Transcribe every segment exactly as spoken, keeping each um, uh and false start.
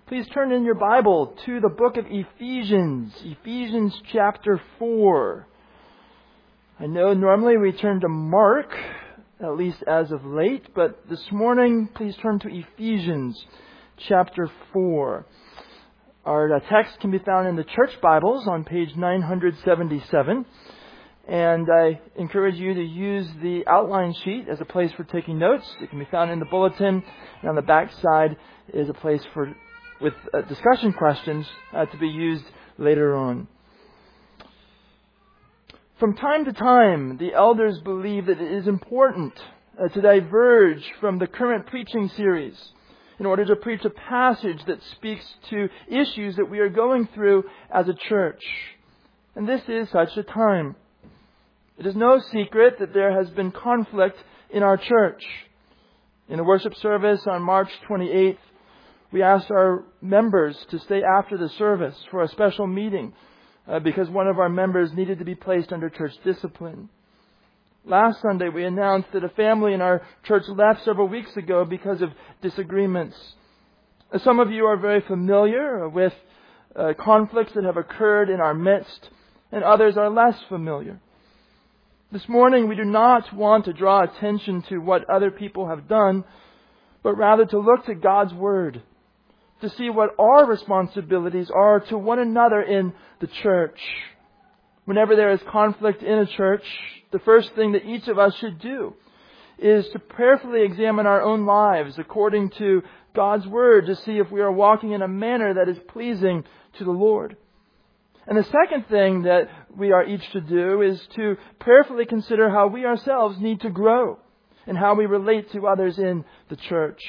Please turn in your Bible to the book of Ephesians, Ephesians chapter four. I know normally we turn to Mark, at least as of late, but this morning please turn to Ephesians chapter four. Our text can be found in the church Bibles on page nine seventy-seven. And I encourage you to use the outline sheet as a place for taking notes. It can be found in the bulletin, and on the back side is a place for with uh, discussion questions uh, to be used later on. From time to time, the elders believe that it is important uh, to diverge from the current preaching series in order to preach a passage that speaks to issues that we are going through as a church. And this is such a time. It is no secret that there has been conflict in our church. In a worship service on March twenty-eighth, we asked our members to stay after the service for a special meeting uh, because one of our members needed to be placed under church discipline. Last Sunday, we announced that a family in our church left several weeks ago because of disagreements. Uh, some of you are very familiar with uh, conflicts that have occurred in our midst, and others are less familiar. This morning, we do not want to draw attention to what other people have done, but rather to look to God's Word, to see what our responsibilities are to one another in the church. Whenever there is conflict in a church, the first thing that each of us should do is to prayerfully examine our own lives according to God's Word to see if we are walking in a manner that is pleasing to the Lord. And the second thing that we are each to do is to prayerfully consider how we ourselves need to grow and how we relate to others in the church.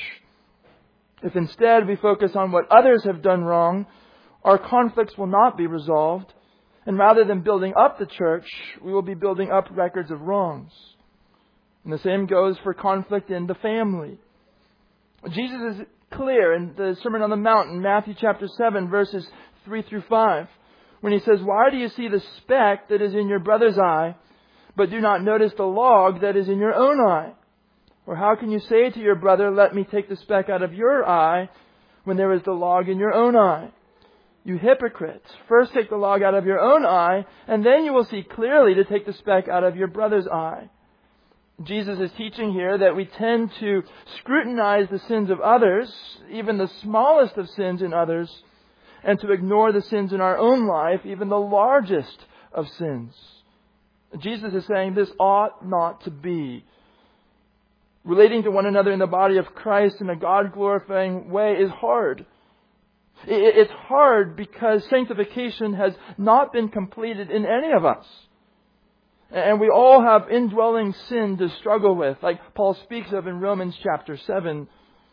If instead we focus on what others have done wrong, our conflicts will not be resolved. And rather than building up the church, we will be building up records of wrongs. And the same goes for conflict in the family. Jesus is clear in the Sermon on the Mount in Matthew chapter seven, verses three through five, when He says, "Why do you see the speck that is in your brother's eye, but do not notice the log that is in your own eye? Or how can you say to your brother, 'Let me take the speck out of your eye,' when there is the log in your own eye? You hypocrite, first take the log out of your own eye, and then you will see clearly to take the speck out of your brother's eye." Jesus is teaching here that we tend to scrutinize the sins of others, even the smallest of sins in others, and to ignore the sins in our own life, even the largest of sins. Jesus is saying this ought not to be. Relating to one another in the body of Christ in a God-glorifying way is hard. It's hard because sanctification has not been completed in any of us. And we all have indwelling sin to struggle with, like Paul speaks of in Romans chapter seven,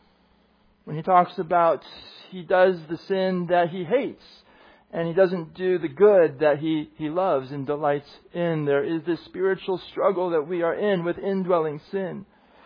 when he talks about he does the sin that he hates, and he doesn't do the good that he, he loves and delights in. There is this spiritual struggle that we are in with indwelling sin.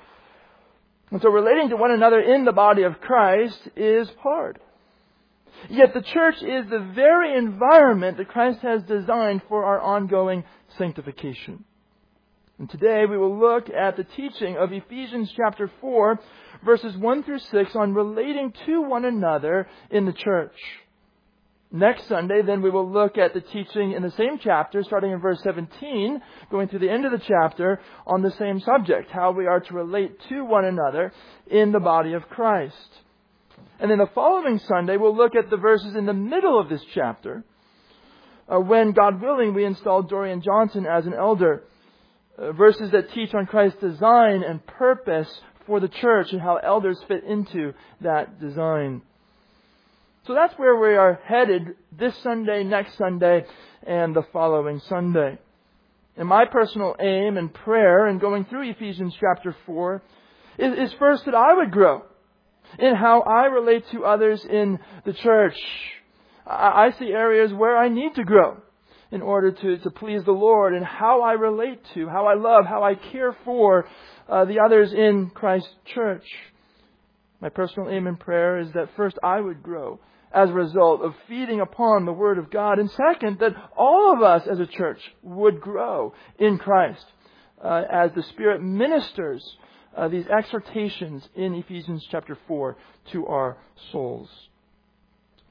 And so relating to one another in the body of Christ is hard. Yet the church is the very environment that Christ has designed for our ongoing sanctification. And today we will look at the teaching of Ephesians chapter four, verses one through six on relating to one another in the church. Next Sunday, then, we will look at the teaching in the same chapter, starting in verse seventeen, going through the end of the chapter on the same subject, how we are to relate to one another in the body of Christ. And then the following Sunday, we'll look at the verses in the middle of this chapter, uh, when, God willing, we install Dorian Johnson as an elder. Uh, verses that teach on Christ's design and purpose for the church and how elders fit into that design. So that's where we are headed this Sunday, next Sunday, and the following Sunday. And my personal aim and prayer in going through Ephesians chapter four is, is first that I would grow in how I relate to others in the church. I, I see areas where I need to grow in order to, to please the Lord, and how I relate to, how I love, how I care for uh, the others in Christ's church. My personal aim and prayer is that first I would grow as a result of feeding upon the Word of God. And second, that all of us as a church would grow in Christ uh, as the Spirit ministers uh, these exhortations in Ephesians chapter four to our souls.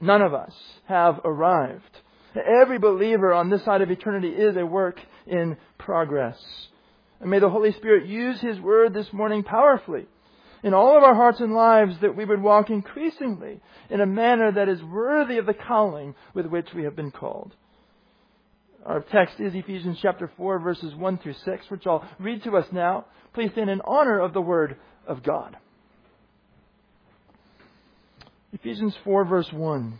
None of us have arrived. Every believer on this side of eternity is a work in progress. And may the Holy Spirit use His Word this morning powerfully in all of our hearts and lives, that we would walk increasingly in a manner that is worthy of the calling with which we have been called. Our text is Ephesians chapter four, verses one through six, which I'll read to us now. Please stand in honor of the Word of God. Ephesians four, verse one.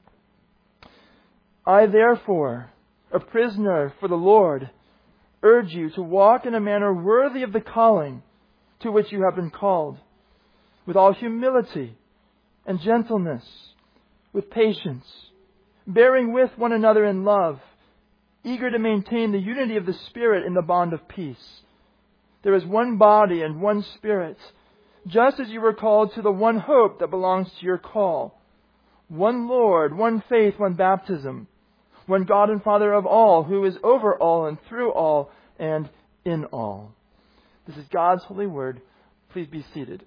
I therefore, a prisoner for the Lord, urge you to walk in a manner worthy of the calling to which you have been called, with all humility and gentleness, with patience, bearing with one another in love, eager to maintain the unity of the Spirit in the bond of peace. There is one body and one Spirit, just as you were called to the one hope that belongs to your call. One Lord, one faith, one baptism, one God and Father of all, who is over all and through all and in all. This is God's holy word. Please be seated.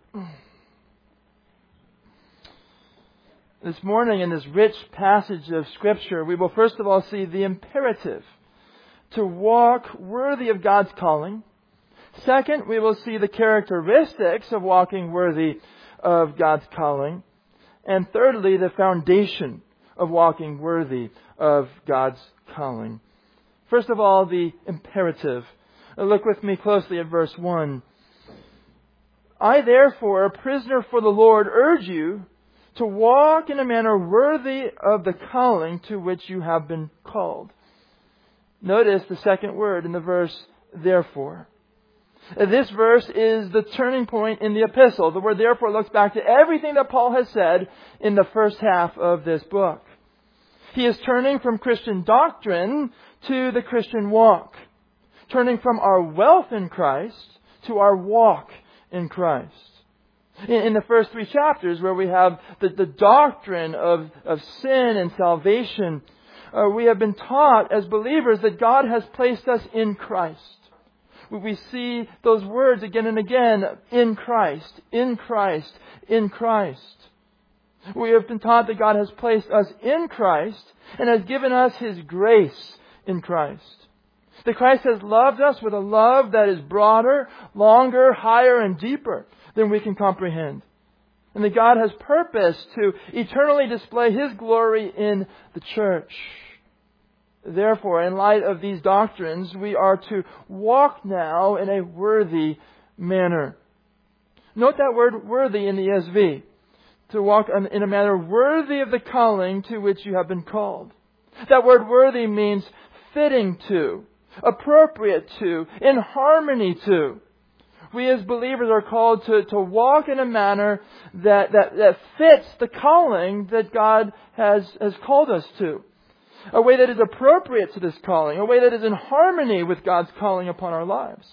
This morning in this rich passage of Scripture, we will first of all see the imperative to walk worthy of God's calling. Second, we will see the characteristics of walking worthy of God's calling. And thirdly, the foundation of walking worthy of God's calling. First of all, the imperative. Look with me closely at verse one. I therefore, a prisoner for the Lord, urge you to walk in a manner worthy of the calling to which you have been called. Notice the second word in the verse, therefore. This verse is the turning point in the epistle. The word therefore looks back to everything that Paul has said in the first half of this book. He is turning from Christian doctrine to the Christian walk. Turning from our wealth in Christ to our walk in Christ. In, in the first three chapters, where we have the, the doctrine of, of sin and salvation, uh, we have been taught as believers that God has placed us in Christ. We see those words again and again, in Christ, in Christ, in Christ. We have been taught that God has placed us in Christ and has given us His grace in Christ. That Christ has loved us with a love that is broader, longer, higher, and deeper than we can comprehend. And that God has purposed to eternally display His glory in the church. Therefore, in light of these doctrines, we are to walk now in a worthy manner. Note that word worthy in the E S V. To walk in a manner worthy of the calling to which you have been called. That word worthy means fitting to, appropriate to, in harmony to. We as believers are called to, to walk in a manner that, that, that fits the calling that God has, has called us to. A way that is appropriate to this calling. A way that is in harmony with God's calling upon our lives.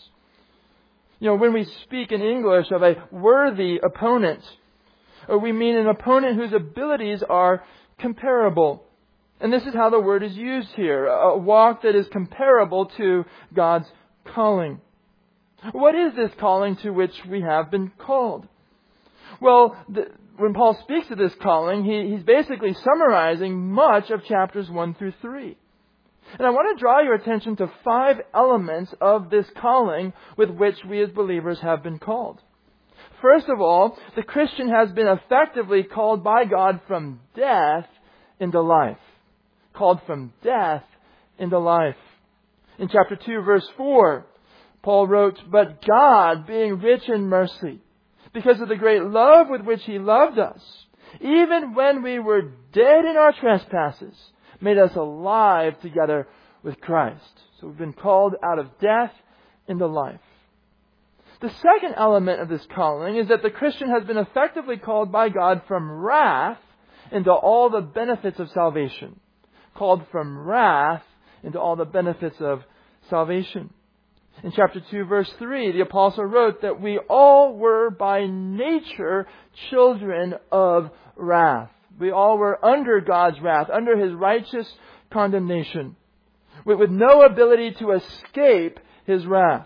You know, when we speak in English of a worthy opponent, we mean an opponent whose abilities are comparable. And this is how the word is used here. A walk that is comparable to God's calling. What is this calling to which we have been called? Well, the, when Paul speaks of this calling, he, he's basically summarizing much of chapters one through three. And I want to draw your attention to five elements of this calling with which we as believers have been called. First of all, the Christian has been effectively called by God from death into life. Called from death into life. In chapter two, verse four, Paul wrote, But God, being rich in mercy, because of the great love with which He loved us, even when we were dead in our trespasses, made us alive together with Christ. So we've been called out of death into life. The second element of this calling is that the Christian has been effectively called by God from wrath into all the benefits of salvation. Called from wrath into all the benefits of salvation. In chapter two, verse three, the apostle wrote that we all were by nature children of wrath. We all were under God's wrath, under His righteous condemnation, with, with no ability to escape His wrath.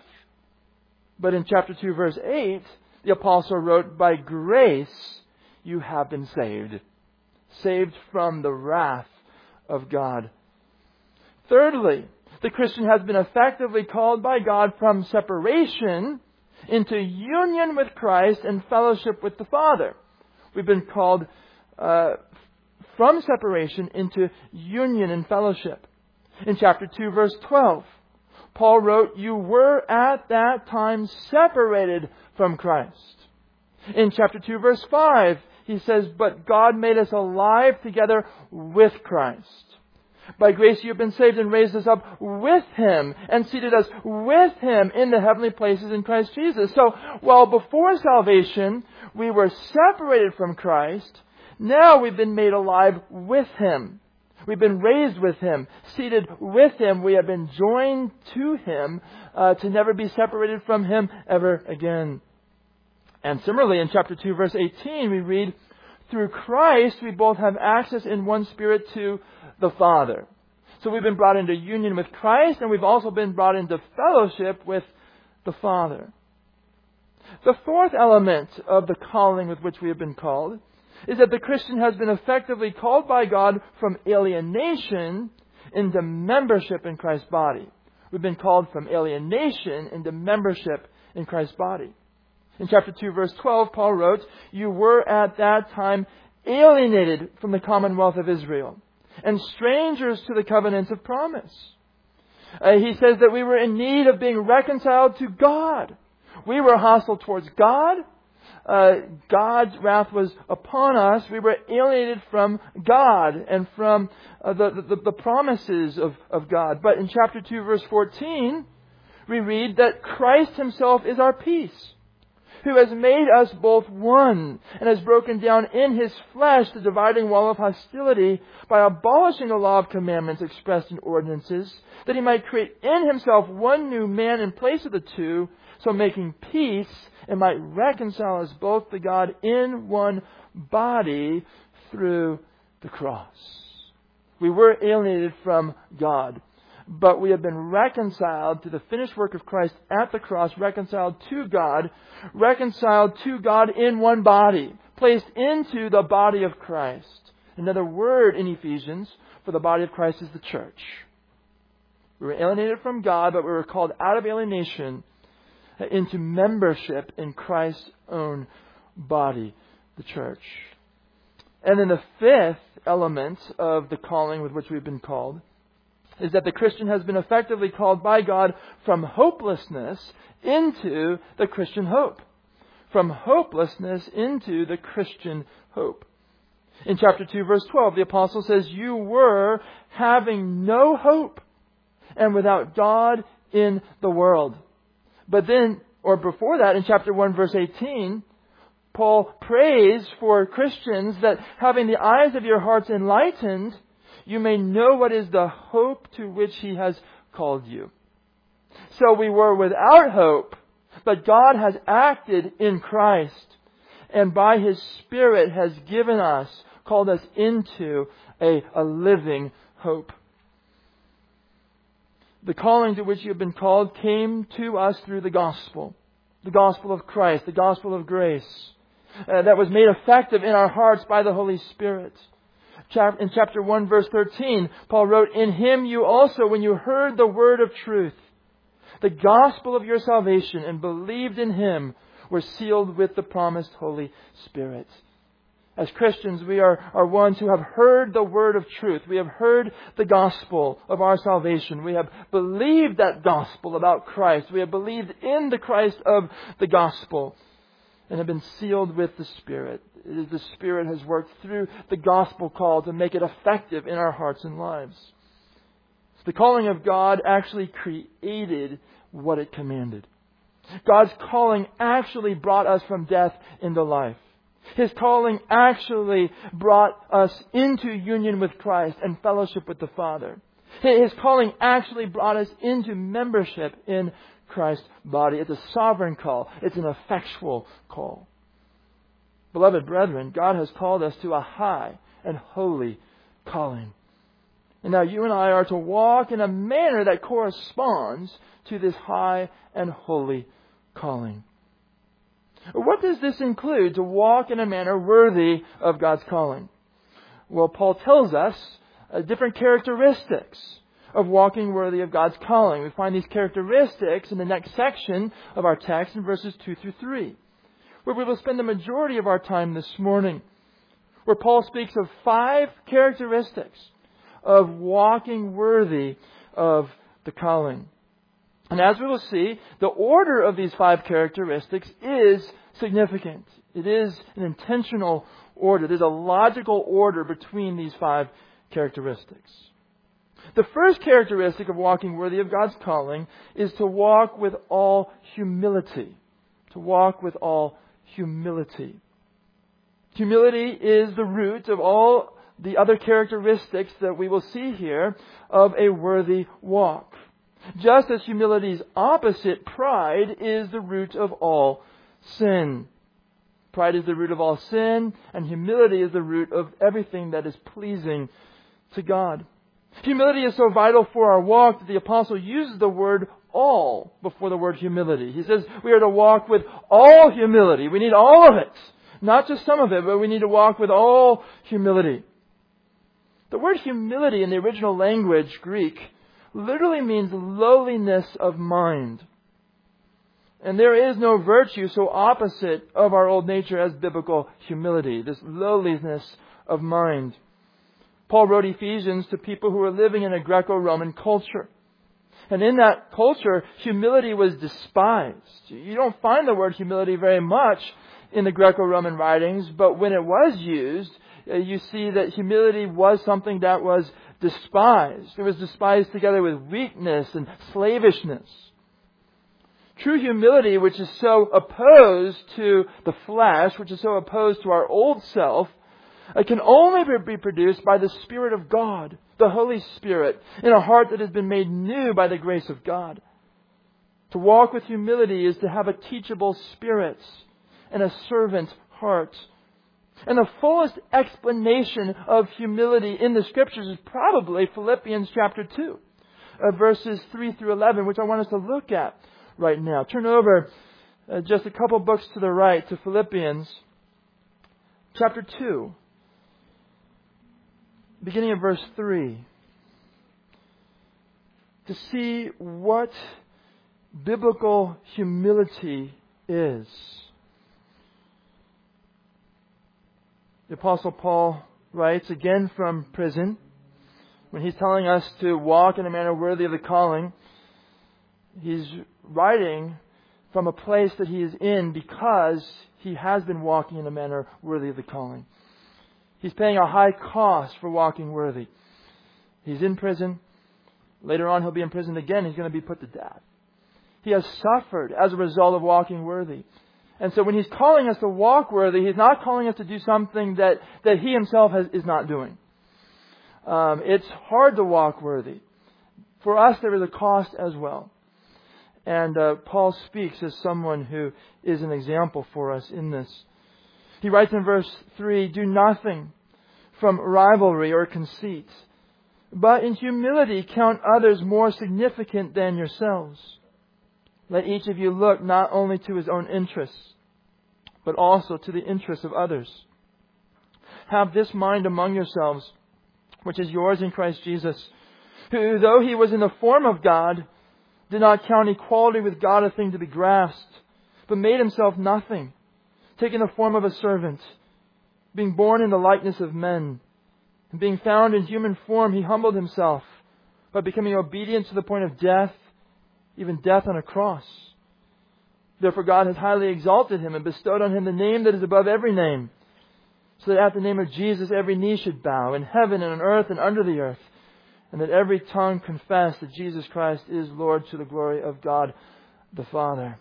But in chapter two, verse eight, the apostle wrote, By grace you have been saved. saved from the wrath of God. Thirdly, the Christian has been effectively called by God from separation into union with Christ and fellowship with the Father. We've been called uh, from separation into union and fellowship. In chapter two, verse twelve, Paul wrote, "You were at that time separated from Christ." In chapter two, verse five, he says, "But God made us alive together with Christ. By grace you have been saved and raised us up with Him and seated us with Him in the heavenly places in Christ Jesus." So, while before salvation we were separated from Christ, now we've been made alive with Him. We've been raised with Him, seated with Him. We have been joined to Him uh, to never be separated from Him ever again. And similarly, in chapter two, verse eighteen, we read, "Through Christ we both have access in one Spirit to the Father." So we've been brought into union with Christ, and we've also been brought into fellowship with the Father. The fourth element of the calling with which we have been called is that the Christian has been effectively called by God from alienation into membership in Christ's body. We've been called from alienation into membership in Christ's body. In chapter two, verse twelve, Paul wrote, "You were at that time alienated from the commonwealth of Israel and strangers to the covenants of promise." Uh, he says that we were in need of being reconciled to God. We were hostile towards God. Uh, God's wrath was upon us. We were alienated from God and from uh, the, the, the promises of, of God. But in chapter two, verse fourteen, we read that Christ Himself is our peace, who has made us both one and has broken down in His flesh the dividing wall of hostility by abolishing the law of commandments expressed in ordinances, that He might create in Himself one new man in place of the two, so making peace, and might reconcile us both to God in one body through the cross. We were alienated from God, but we have been reconciled to the finished work of Christ at the cross, reconciled to God, reconciled to God in one body, placed into the body of Christ. Another word in Ephesians for the body of Christ is the church. We were alienated from God, but we were called out of alienation into membership in Christ's own body, the church. And then the fifth element of the calling with which we've been called is that the Christian has been effectively called by God from hopelessness into the Christian hope. From hopelessness into the Christian hope. In chapter two, verse twelve, the apostle says, "You were having no hope and without God in the world." But then, or before that, in chapter one, verse eighteen, Paul prays for Christians that having the eyes of your hearts enlightened, you may know what is the hope to which He has called you. So we were without hope, but God has acted in Christ, and by His Spirit has given us, called us into a, a living hope. The calling to which you have been called came to us through the gospel. The gospel of Christ, the gospel of grace, uh, that was made effective in our hearts by the Holy Spirit. In chapter one, verse thirteen, Paul wrote, "In Him you also, when you heard the word of truth, the gospel of your salvation, and believed in Him, were sealed with the promised Holy Spirit." As Christians, we are, are ones who have heard the word of truth. We have heard the gospel of our salvation. We have believed that gospel about Christ. We have believed in the Christ of the gospel and have been sealed with the Spirit. It is the Spirit has worked through the gospel call to make it effective in our hearts and lives. The calling of God actually created what it commanded. God's calling actually brought us from death into life. His calling actually brought us into union with Christ and fellowship with the Father. His calling actually brought us into membership in Christ's body. It's a sovereign call. It's an effectual call. Beloved brethren, God has called us to a high and holy calling. And now you and I are to walk in a manner that corresponds to this high and holy calling. What does this include, to walk in a manner worthy of God's calling? Well, Paul tells us uh, different characteristics of walking worthy of God's calling. We find these characteristics in the next section of our text in verses two through three, where we will spend the majority of our time this morning, where Paul speaks of five characteristics of walking worthy of the calling. And as we will see, the order of these five characteristics is significant. It is an intentional order. There's a logical order between these five characteristics. The first characteristic of walking worthy of God's calling is to walk with all humility. To walk with all humility. Humility is the root of all the other characteristics that we will see here of a worthy walk. Just as humility's opposite, pride, is the root of all sin. Pride is the root of all sin, and humility is the root of everything that is pleasing to God. Humility is so vital for our walk that the apostle uses the word all before the word humility. He says we are to walk with all humility. We need all of it. Not just some of it, but we need to walk with all humility. The word humility in the original language, Greek, literally means lowliness of mind. And there is no virtue so opposite of our old nature as biblical humility, this lowliness of mind. Paul wrote Ephesians to people who were living in a Greco-Roman culture. And in that culture, humility was despised. You don't find the word humility very much in the Greco-Roman writings, but when it was used, you see that humility was something that was despised. It was despised together with weakness and slavishness. True humility, which is so opposed to the flesh, which is so opposed to our old self, it can only be produced by the Spirit of God, the Holy Spirit, in a heart that has been made new by the grace of God. To walk with humility is to have a teachable spirit and a servant heart. And the fullest explanation of humility in the Scriptures is probably Philippians chapter two, uh, verses three through eleven, which I want us to look at right now. Turn over uh, just a couple books to the right to Philippians chapter two, beginning of verse three, to see what biblical humility is. The Apostle Paul writes again from prison when he's telling us to walk in a manner worthy of the calling. He's writing from a place that he is in because he has been walking in a manner worthy of the calling. He's paying a high cost for walking worthy. He's in prison. Later on, he'll be in prison again. He's going to be put to death. He has suffered as a result of walking worthy. And so when he's calling us to walk worthy, he's not calling us to do something that, that he himself has, is not doing. Um, it's hard to walk worthy. For us, there is a cost as well. And uh, Paul speaks as someone who is an example for us in this. He writes in verse three, "Do nothing from rivalry or conceit, but in humility count others more significant than yourselves. Let each of you look not only to his own interests, but also to the interests of others. Have this mind among yourselves, which is yours in Christ Jesus, who, though he was in the form of God, did not count equality with God a thing to be grasped, but made himself nothing, taking the form of a servant, being born in the likeness of men. And being found in human form, he humbled himself by becoming obedient to the point of death, even death on a cross. Therefore God has highly exalted him and bestowed on him the name that is above every name, so that at the name of Jesus every knee should bow, in heaven and on earth and under the earth, and that every tongue confess that Jesus Christ is Lord, to the glory of God the Father."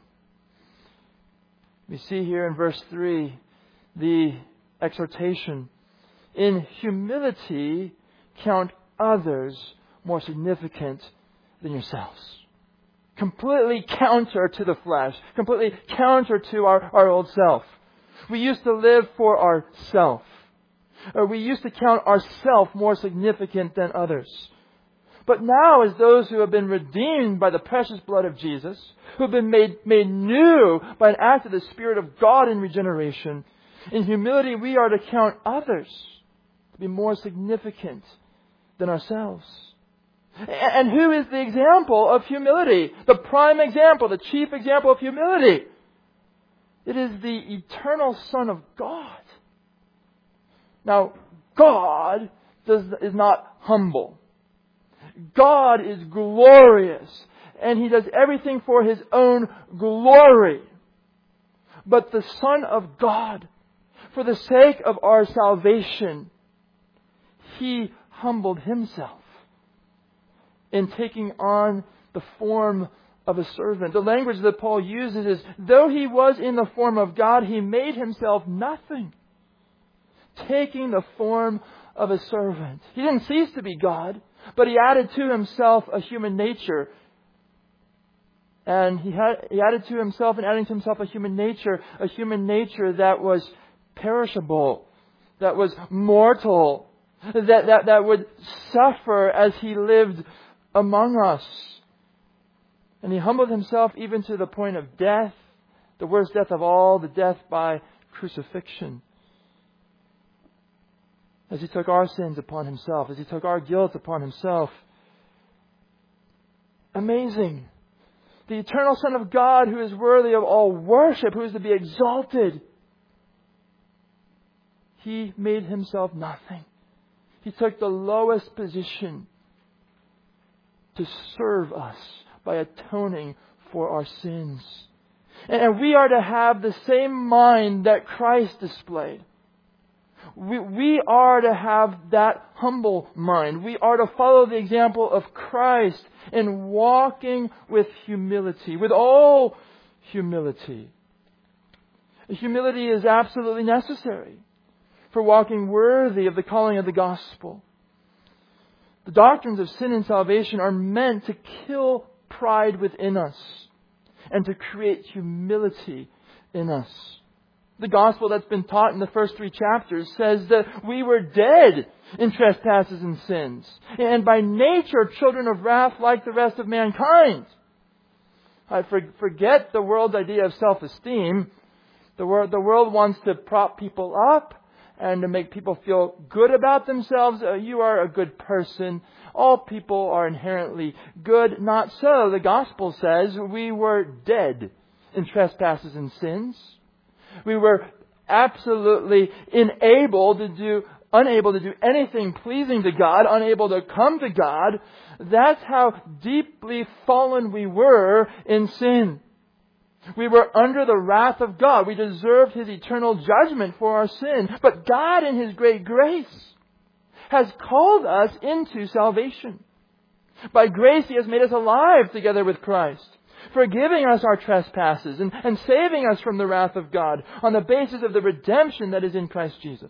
We see here in verse three the exhortation. In humility, count others more significant than yourselves. Completely counter to the flesh. Completely counter to our, our old self. We used to live for ourself. Or we used to count ourself more significant than others. But now, as those who have been redeemed by the precious blood of Jesus, who have been made, made new by an act of the Spirit of God in regeneration, in humility we are to count others to be more significant than ourselves. And who is the example of humility? The prime example, the chief example of humility. It is the eternal Son of God. Now, God does, is not humble. God is glorious. And He does everything for His own glory. But the Son of God, for the sake of our salvation, He humbled Himself in taking on the form of a servant. The language that Paul uses is, though He was in the form of God, He made Himself nothing, taking the form of a servant. He didn't cease to be God, but He added to Himself a human nature. And he, had, he added to Himself, and adding to Himself a human nature, a human nature that was perishable, that was mortal, that, that, that would suffer as He lived among us. And He humbled Himself even to the point of death, the worst death of all, the death by crucifixion. As He took our sins upon Himself, as He took our guilt upon Himself. Amazing. The eternal Son of God, who is worthy of all worship, who is to be exalted. He made Himself nothing. He took the lowest position to serve us by atoning for our sins. And we are to have the same mind that Christ displayed. We, we are to have that humble mind. We are to follow the example of Christ in walking with humility, with all humility. Humility is absolutely necessary for walking worthy of the calling of the gospel. The doctrines of sin and salvation are meant to kill pride within us and to create humility in us. The gospel that's been taught in the first three chapters says that we were dead in trespasses and sins, and by nature children of wrath like the rest of mankind. I forget the world's idea of self-esteem. The world, the world wants to prop people up and to make people feel good about themselves. Uh, you are a good person. All people are inherently good. Not so. The gospel says we were dead in trespasses and sins. We were absolutely unable to do, unable to do anything pleasing to God, unable to come to God. That's how deeply fallen we were in sin. We were under the wrath of God. We deserved His eternal judgment for our sin. But God, in His great grace, has called us into salvation. By grace He has made us alive together with Christ, forgiving us our trespasses and, and saving us from the wrath of God on the basis of the redemption that is in Christ Jesus.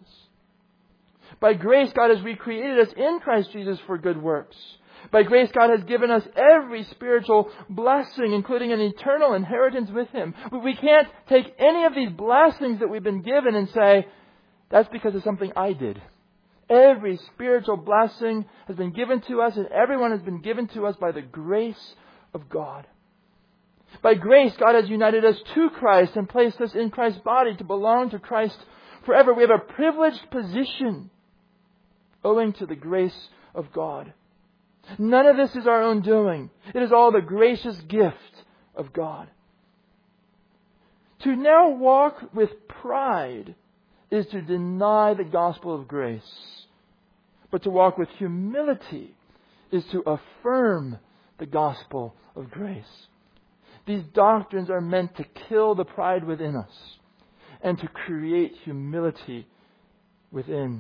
By grace, God has recreated us in Christ Jesus for good works. By grace, God has given us every spiritual blessing, including an eternal inheritance with Him. We can't take any of these blessings that we've been given and say, that's because of something I did. Every spiritual blessing has been given to us, and everyone has been given to us by the grace of God. By grace, God has united us to Christ and placed us in Christ's body to belong to Christ forever. We have a privileged position owing to the grace of God. None of this is our own doing. It is all the gracious gift of God. To now walk with pride is to deny the gospel of grace. But to walk with humility is to affirm the gospel of grace. These doctrines are meant to kill the pride within us and to create humility within.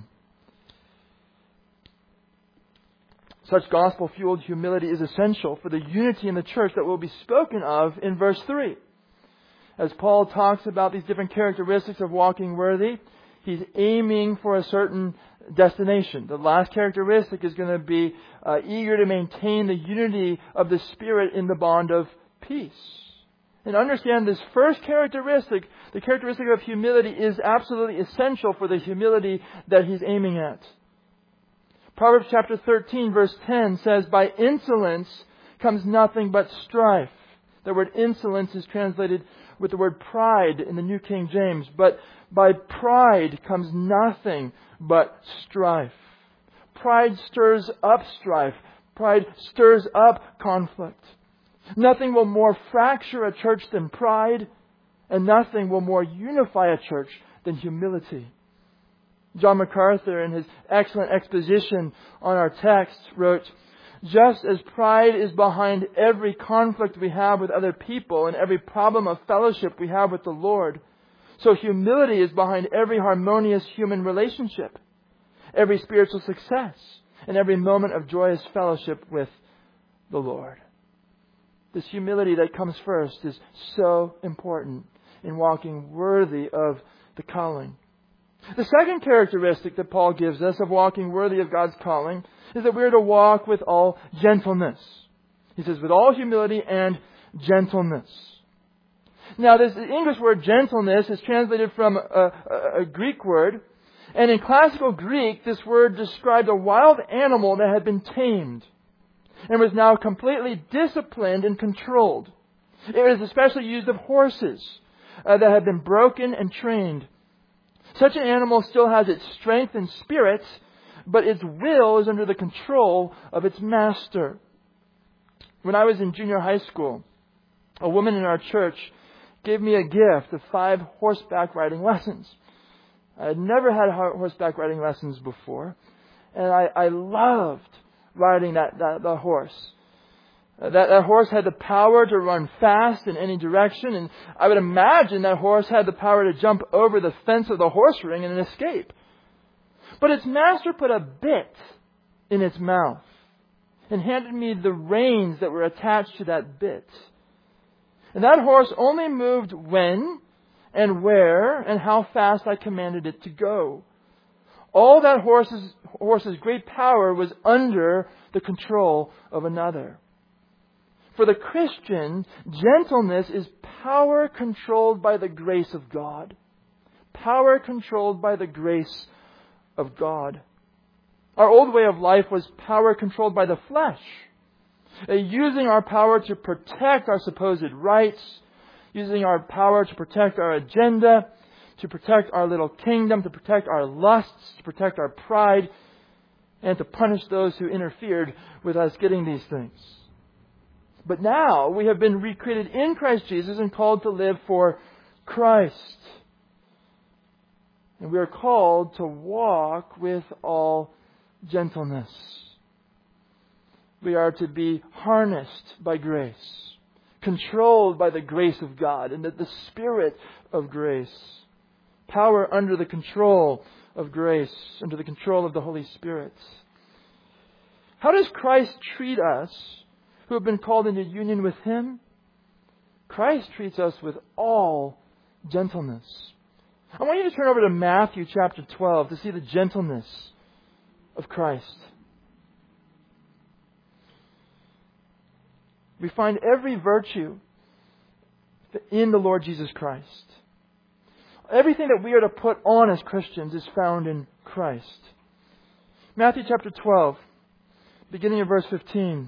Such gospel-fueled humility is essential for the unity in the church that will be spoken of in verse three. As Paul talks about these different characteristics of walking worthy, he's aiming for a certain destination. The last characteristic is going to be uh, eager to maintain the unity of the Spirit in the bond of peace. And understand this first characteristic, the characteristic of humility, is absolutely essential for the humility that he's aiming at. Proverbs chapter thirteen verse ten says, by insolence comes nothing but strife. The word insolence is translated with the word pride in the New King James. But by pride comes nothing but strife. Pride stirs up strife. Pride stirs up conflict. Nothing will more fracture a church than pride, and nothing will more unify a church than humility. John MacArthur, in his excellent exposition on our text, wrote, "Just as pride is behind every conflict we have with other people and every problem of fellowship we have with the Lord, so humility is behind every harmonious human relationship, every spiritual success, and every moment of joyous fellowship with the Lord." This humility that comes first is so important in walking worthy of the calling. The second characteristic that Paul gives us of walking worthy of God's calling is that we are to walk with all gentleness. He says, with all humility and gentleness. Now, this English word gentleness is translated from a, a, a Greek word. And in classical Greek, this word described a wild animal that had been tamed and was now completely disciplined and controlled. It was especially used of horses uh, that had been broken and trained. Such an animal still has its strength and spirit, but its will is under the control of its master. When I was in junior high school, a woman in our church gave me a gift of five horseback riding lessons. I had never had horseback riding lessons before, and I, I loved riding that, that, that horse. Uh, that, that horse had the power to run fast in any direction, and I would imagine that horse had the power to jump over the fence of the horse ring and escape. But its master put a bit in its mouth and handed me the reins that were attached to that bit. And that horse only moved when and where and how fast I commanded it to go. All that horse's, horse's great power was under the control of another. For the Christian, gentleness is power controlled by the grace of God. Power controlled by the grace of God. Our old way of life was power controlled by the flesh. Uh, using our power to protect our supposed rights, using our power to protect our agenda, to protect our little kingdom, to protect our lusts, to protect our pride, and to punish those who interfered with us getting these things. But now we have been recreated in Christ Jesus and called to live for Christ. And we are called to walk with all gentleness. We are to be harnessed by grace, controlled by the grace of God and the, the Spirit of grace. Power under the control of grace, under the control of the Holy Spirit. How does Christ treat us who have been called into union with Him? Christ treats us with all gentleness. I want you to turn over to Matthew chapter twelve to see the gentleness of Christ. We find every virtue in the Lord Jesus Christ. Everything that we are to put on as Christians is found in Christ. Matthew chapter twelve, beginning of verse fifteen.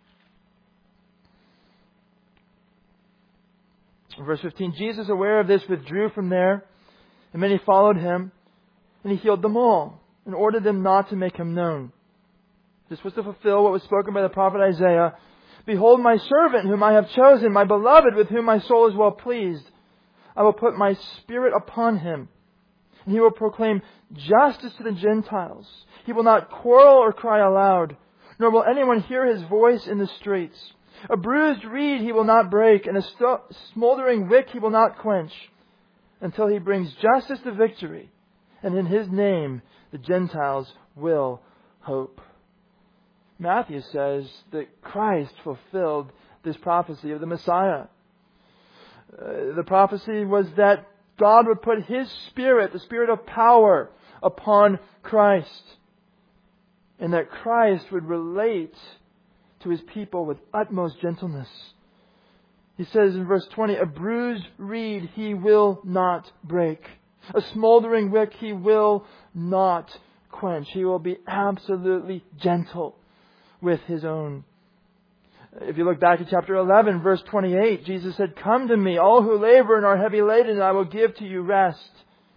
Verse fifteen, Jesus, aware of this, withdrew from there, and many followed Him, and He healed them all, and ordered them not to make Him known. This was to fulfill what was spoken by the prophet Isaiah. Behold my servant whom I have chosen, my beloved with whom my soul is well pleased. I will put my Spirit upon Him, and He will proclaim justice to the Gentiles. He will not quarrel or cry aloud, nor will anyone hear His voice in the streets. A bruised reed He will not break, and a st- smoldering wick He will not quench, until He brings justice to victory, and in His name the Gentiles will hope. Matthew says that Christ fulfilled this prophecy of the Messiah. Uh, the prophecy was that God would put His Spirit, the Spirit of power, upon Christ, and that Christ would relate to His people with utmost gentleness. He says in verse twenty, a bruised reed He will not break. A smoldering wick He will not quench. He will be absolutely gentle with His own. If you look back at chapter eleven, verse twenty-eight, Jesus said, come to me, all who labor and are heavy laden, and I will give to you rest.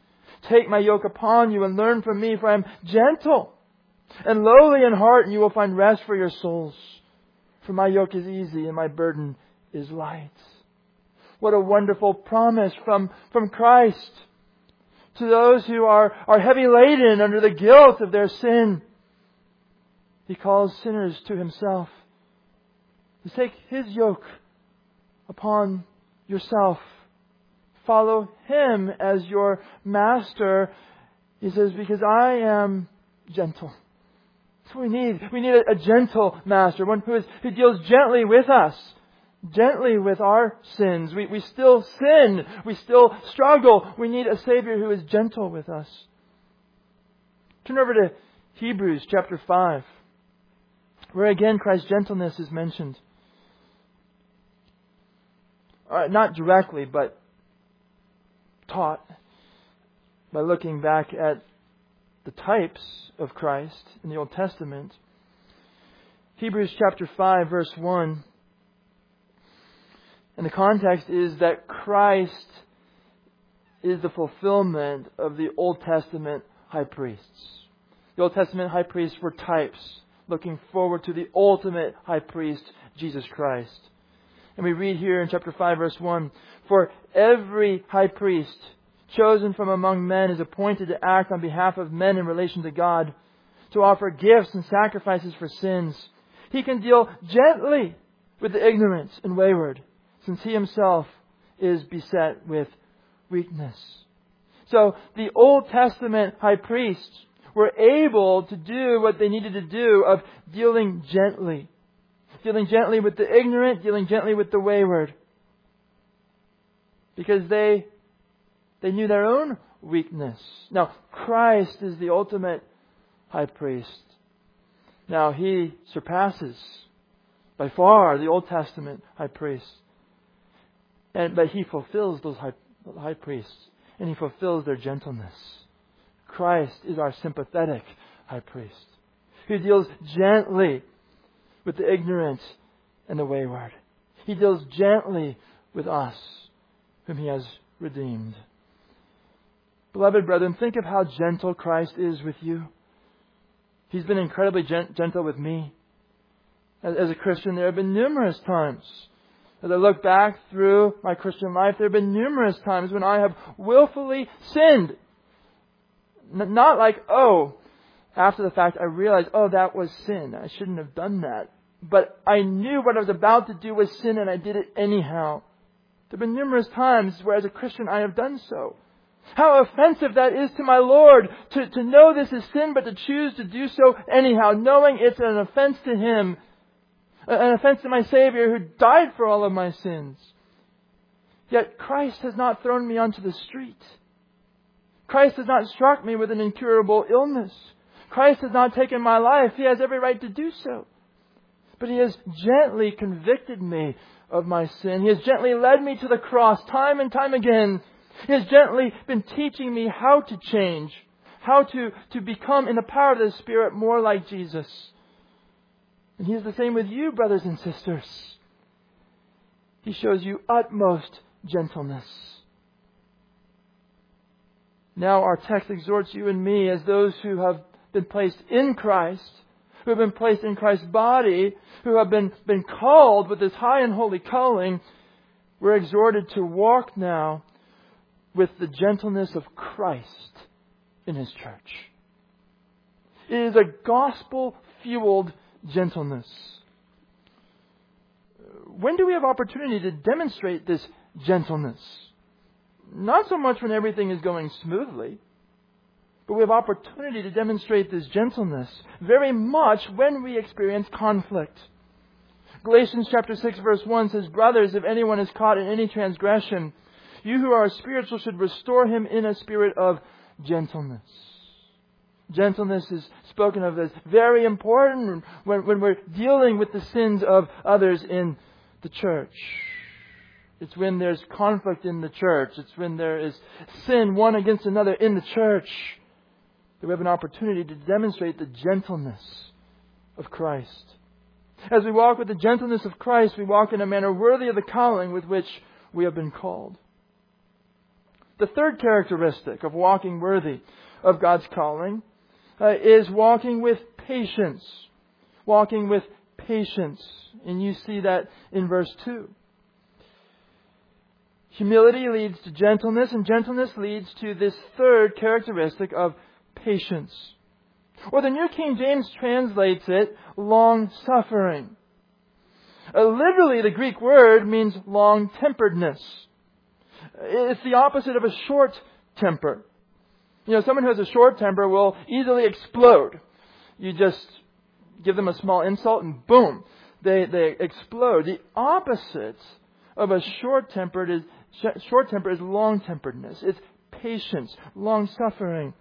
Take my yoke upon you and learn from me, for I am gentle and lowly in heart, and you will find rest for your souls. For my yoke is easy and my burden is light. What a wonderful promise from, from Christ to those who are, are heavy laden under the guilt of their sin. He calls sinners to Himself. To take His yoke upon yourself. Follow Him as your master. He says, because I am gentle. That's what we need. We need a, a gentle master. One who is who deals gently with us. Gently with our sins. We, we still sin. We still struggle. We need a Savior who is gentle with us. Turn over to Hebrews chapter five. Where again Christ's gentleness is mentioned. Uh, not directly, but taught by looking back at the types of Christ in the Old Testament. Hebrews chapter five verse one. And the context is that Christ is the fulfillment of the Old Testament high priests. The Old Testament high priests were types looking forward to the ultimate high priest, Jesus Christ. And we read here in chapter five verse one, for every high priest chosen from among men is appointed to act on behalf of men in relation to God, to offer gifts and sacrifices for sins. He can deal gently with the ignorant and wayward, since He Himself is beset with weakness. So the Old Testament high priests were able to do what they needed to do of dealing gently. Dealing gently with the ignorant, dealing gently with the wayward. Because they, they knew their own weakness. Now, Christ is the ultimate high priest. Now, He surpasses by far the Old Testament high priests. And, but He fulfills those high, high priests. And He fulfills their gentleness. Christ is our sympathetic high priest, who deals gently with the ignorant and the wayward. He deals gently with us, whom He has redeemed. Beloved brethren, think of how gentle Christ is with you. He's been incredibly gent- gentle with me. As, as a Christian, there have been numerous times, as I look back through my Christian life, there have been numerous times when I have willfully sinned. N- not like, oh, after the fact I realized, oh, that was sin. I shouldn't have done that. But I knew what I was about to do was sin, and I did it anyhow. There have been numerous times where as a Christian I have done so. How offensive that is to my Lord, to, to know this is sin, but to choose to do so anyhow, knowing it's an offense to Him, an offense to my Savior who died for all of my sins. Yet Christ has not thrown me onto the street. Christ has not struck me with an incurable illness. Christ has not taken my life. He has every right to do so. But He has gently convicted me of my sin. He has gently led me to the cross time and time again. He has gently been teaching me how to change, how to, to become, in the power of the Spirit, more like Jesus. And He is the same with you, brothers and sisters. He shows you utmost gentleness. Now our text exhorts you and me as those who have been placed in Christ, who have been placed in Christ's body, who have been, been called with this high and holy calling. We're exhorted to walk now with the gentleness of Christ in His church. It is a gospel-fueled gentleness. When do we have opportunity to demonstrate this gentleness? Not so much when everything is going smoothly, but we have opportunity to demonstrate this gentleness very much when we experience conflict. Galatians chapter six verse one says, brothers, if anyone is caught in any transgression, you who are spiritual should restore him in a spirit of gentleness. Gentleness is spoken of as very important when, when we're dealing with the sins of others in the church. It's when there's conflict in the church. It's when there is sin one against another in the church that we have an opportunity to demonstrate the gentleness of Christ. As we walk with the gentleness of Christ, we walk in a manner worthy of the calling with which we have been called. The third characteristic of walking worthy of God's calling uh, is walking with patience. Walking with patience. And you see that in verse two. Humility leads to gentleness, and gentleness leads to this third characteristic of patience. Or the New King James translates it long-suffering. Uh, literally, the Greek word means long-temperedness. It's the opposite of a short temper. You know, someone who has a short temper will easily explode. You just give them a small insult and boom, they, they explode. The opposite of a short-tempered is short temper is long-temperedness. It's patience, long-suffering.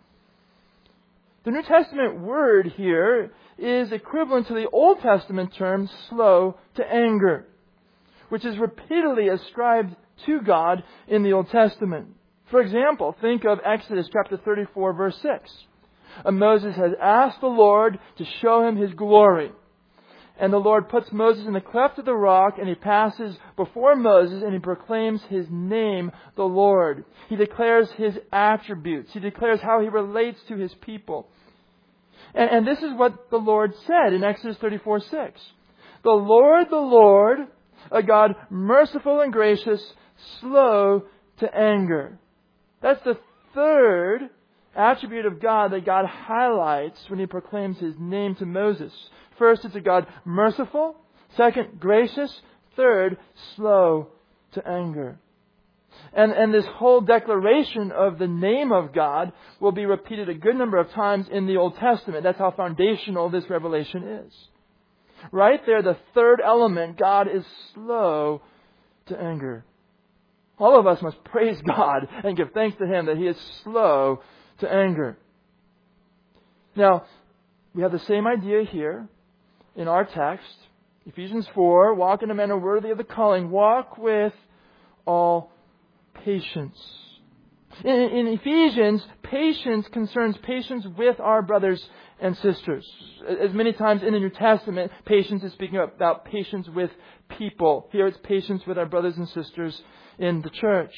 The New Testament word here is equivalent to the Old Testament term slow to anger, which is repeatedly ascribed to God in the Old Testament. For example, think of Exodus chapter thirty-four, verse six. Moses has asked the Lord to show him His glory. And the Lord puts Moses in the cleft of the rock, and He passes before Moses, and He proclaims His name, the Lord. He declares His attributes. He declares how He relates to His people. And, and this is what the Lord said in Exodus thirty-four six. The Lord, the Lord, a God merciful and gracious, slow to anger. That's the third attribute of God that God highlights when He proclaims His name to Moses. First, it's a God merciful. Second, gracious. Third, slow to anger. And, and this whole declaration of the name of God will be repeated a good number of times in the Old Testament. That's how foundational this revelation is. Right there, the third element, God is slow to anger. All of us must praise God and give thanks to Him that He is slow to anger. Now, we have the same idea here in our text. Ephesians four, walk in a manner worthy of the calling. Walk with all patience. In, in Ephesians, patience concerns patience with our brothers and sisters. As many times in the New Testament, patience is speaking about patience with people. Here it's patience with our brothers and sisters in the church.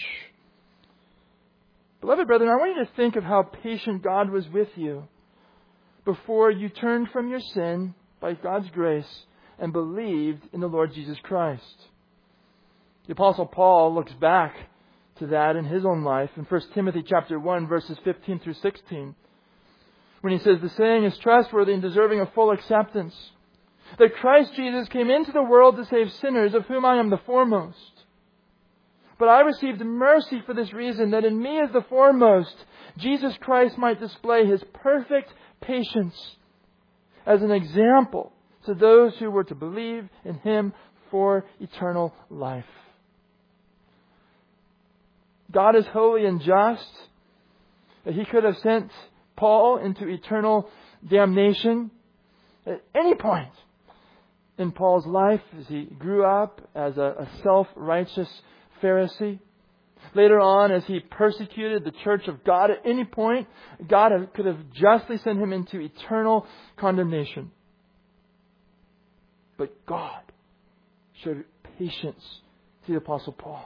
Beloved brethren, I want you to think of how patient God was with you before you turned from your sin by God's grace and believed in the Lord Jesus Christ. The Apostle Paul looks back to that in his own life in First Timothy chapter one, verses fifteen through sixteen, when he says, "The saying is trustworthy and deserving of full acceptance, that Christ Jesus came into the world to save sinners, of whom I am the foremost. But I received mercy for this reason, that in me as the foremost, Jesus Christ might display His perfect patience as an example to those who were to believe in Him for eternal life." God is holy and just. He could have sent Paul into eternal damnation at any point in Paul's life as he grew up as a, a self-righteous Pharisee. Later on, as he persecuted the church of God, at any point, God could have justly sent him into eternal condemnation. But God showed patience to the Apostle Paul.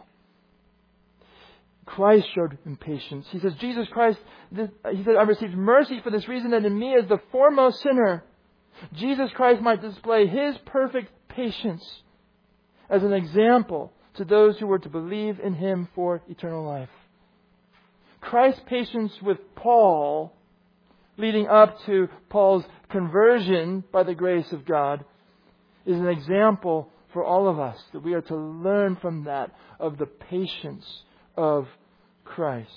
Christ showed him patience. He says, Jesus Christ, this, he said, I received mercy for this reason, that in me as the foremost sinner, Jesus Christ might display His perfect patience as an example to those who were to believe in Him for eternal life. Christ's patience with Paul, leading up to Paul's conversion by the grace of God, is an example for all of us, that we are to learn from that, of the patience of Christ.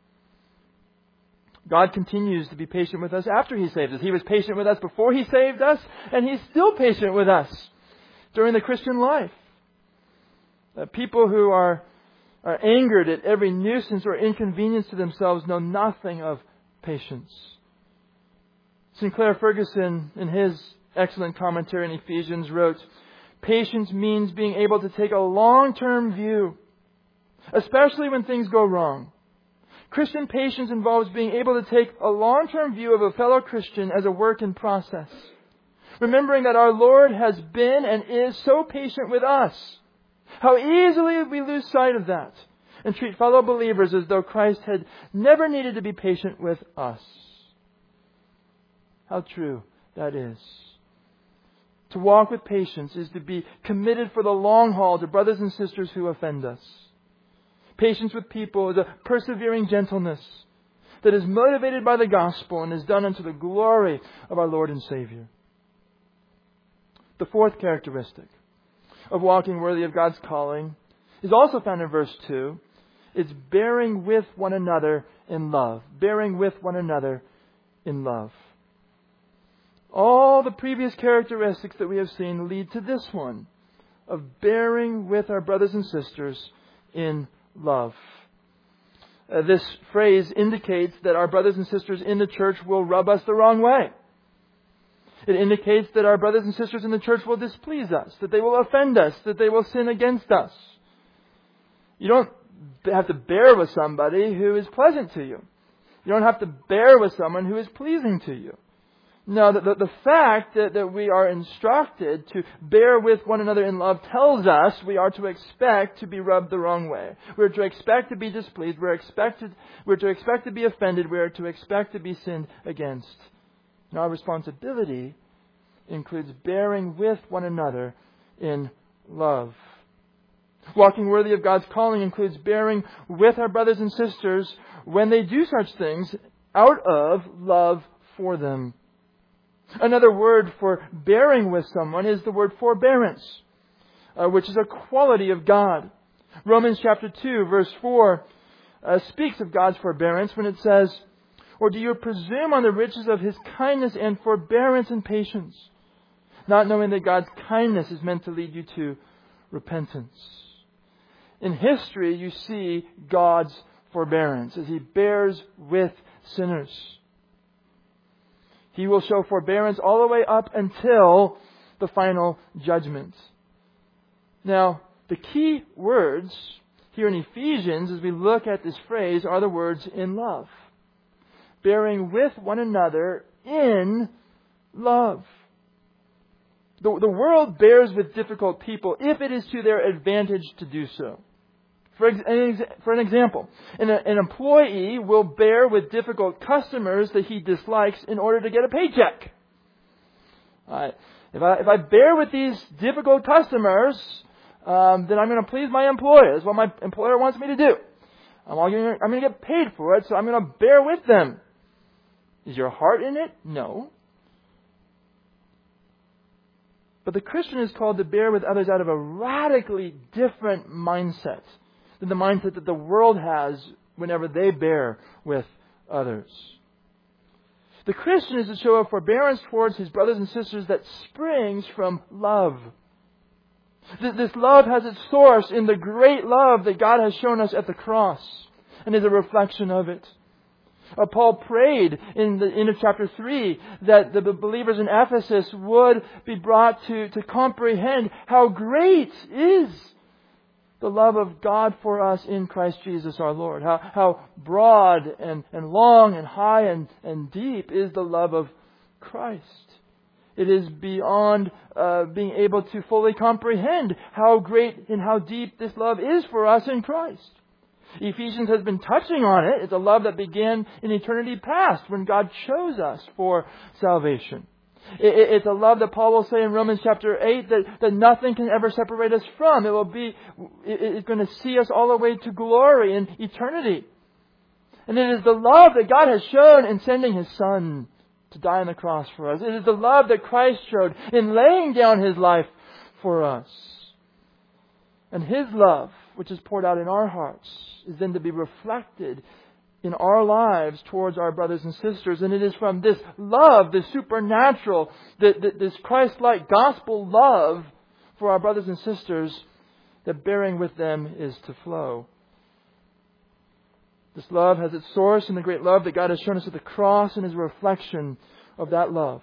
God continues to be patient with us after He saved us. He was patient with us before He saved us, and He's still patient with us during the Christian life. Uh, people who are, are angered at every nuisance or inconvenience to themselves know nothing of patience. Sinclair Ferguson, in his excellent commentary in Ephesians, wrote, "Patience means being able to take a long-term view, especially when things go wrong. Christian patience involves being able to take a long-term view of a fellow Christian as a work in process, remembering that our Lord has been and is so patient with us. How easily we lose sight of that and treat fellow believers as though Christ had never needed to be patient with us. How true that is. To walk with patience is to be committed for the long haul to brothers and sisters who offend us. Patience with people is a persevering gentleness that is motivated by the gospel and is done unto the glory of our Lord and Savior. The fourth characteristic of walking worthy of God's calling is also found in verse two. It's bearing with one another in love. Bearing with one another in love. All the previous characteristics that we have seen lead to this one, of bearing with our brothers and sisters in love. Uh, this phrase indicates that our brothers and sisters in the church will rub us the wrong way. It indicates that our brothers and sisters in the church will displease us, that they will offend us, that they will sin against us. You don't have to bear with somebody who is pleasant to you. You don't have to bear with someone who is pleasing to you. No, the, the, the fact that, that we are instructed to bear with one another in love tells us we are to expect to be rubbed the wrong way. We're to expect to be displeased. We're, expected, we're to expect to be offended. We're to expect to be sinned against. And our responsibility includes bearing with one another in love. Walking worthy of God's calling includes bearing with our brothers and sisters when they do such things out of love for them. Another word for bearing with someone is the word forbearance, uh, which is a quality of God. Romans chapter two, verse four, uh, speaks of God's forbearance when it says, "Or do you presume on the riches of His kindness and forbearance and patience, not knowing that God's kindness is meant to lead you to repentance?" In history, you see God's forbearance as He bears with sinners. He will show forbearance all the way up until the final judgment. Now, the key words here in Ephesians, as we look at this phrase, are the words "in love." Bearing with one another in love. The, the world bears with difficult people if it is to their advantage to do so. For, ex- for an example, an, an employee will bear with difficult customers that he dislikes in order to get a paycheck. Right. If I if I bear with these difficult customers, um, then I'm going to please my employer. That's what my employer wants me to do. I'm going to I'm going to get paid for it, so I'm going to bear with them. Is your heart in it? No. But the Christian is called to bear with others out of a radically different mindset than the mindset that the world has whenever they bear with others. The Christian is to show a forbearance towards his brothers and sisters that springs from love. This love has its source in the great love that God has shown us at the cross and is a reflection of it. Uh, Paul prayed in the end of chapter three that the believers in Ephesus would be brought to, to comprehend how great is the love of God for us in Christ Jesus our Lord. How, how broad and, and long and high and, and deep is the love of Christ. It is beyond uh, being able to fully comprehend how great and how deep this love is for us in Christ. Ephesians has been touching on it. It's a love that began in eternity past when God chose us for salvation. It's a love that Paul will say in Romans chapter eight that, that nothing can ever separate us from. It will be, it's going to see us all the way to glory in eternity. And it is the love that God has shown in sending His Son to die on the cross for us. It is the love that Christ showed in laying down His life for us. And His love, which is poured out in our hearts, is then to be reflected in our lives towards our brothers and sisters. And it is from this love, this supernatural, this Christ-like gospel love for our brothers and sisters, that bearing with them is to flow. This love has its source in the great love that God has shown us at the cross and is a reflection of that love.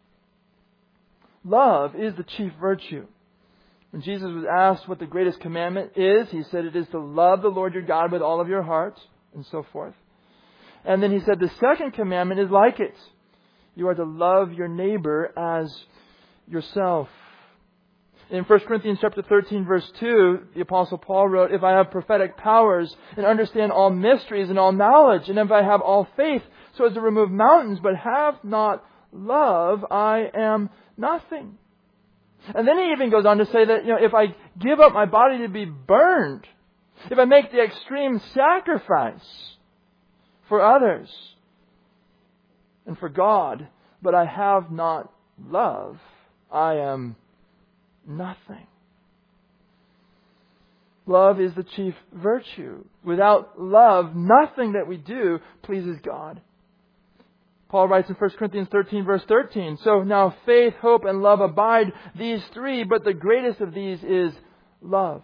Love is the chief virtue. When Jesus was asked what the greatest commandment is, He said it is to love the Lord your God with all of your heart, and so forth. And then He said the second commandment is like it. You are to love your neighbor as yourself. In First Corinthians chapter thirteen, verse two, the Apostle Paul wrote, "If I have prophetic powers and understand all mysteries and all knowledge, and if I have all faith so as to remove mountains, but have not love, I am nothing." And then he even goes on to say that, you know, if I give up my body to be burned, if I make the extreme sacrifice for others and for God, but I have not love, I am nothing. Love is the chief virtue. Without love, nothing that we do pleases God. Paul writes in First Corinthians thirteen, verse thirteen, "So now faith, hope, and love abide, these three, but the greatest of these is love."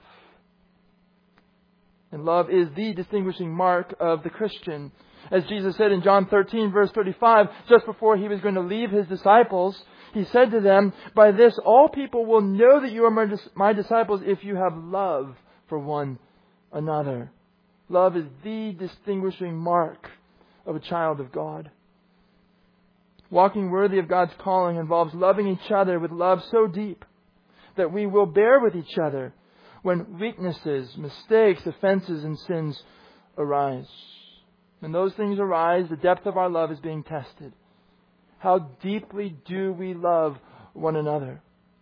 And love is the distinguishing mark of the Christian. As Jesus said in John thirteen, verse thirty-five, just before He was going to leave His disciples, He said to them, "By this all people will know that you are my disciples if you have love for one another." Love is the distinguishing mark of a child of God. Walking worthy of God's calling involves loving each other with love so deep that we will bear with each other when weaknesses, mistakes, offenses, and sins arise. When those things arise, the depth of our love is being tested. How deeply do we love one another?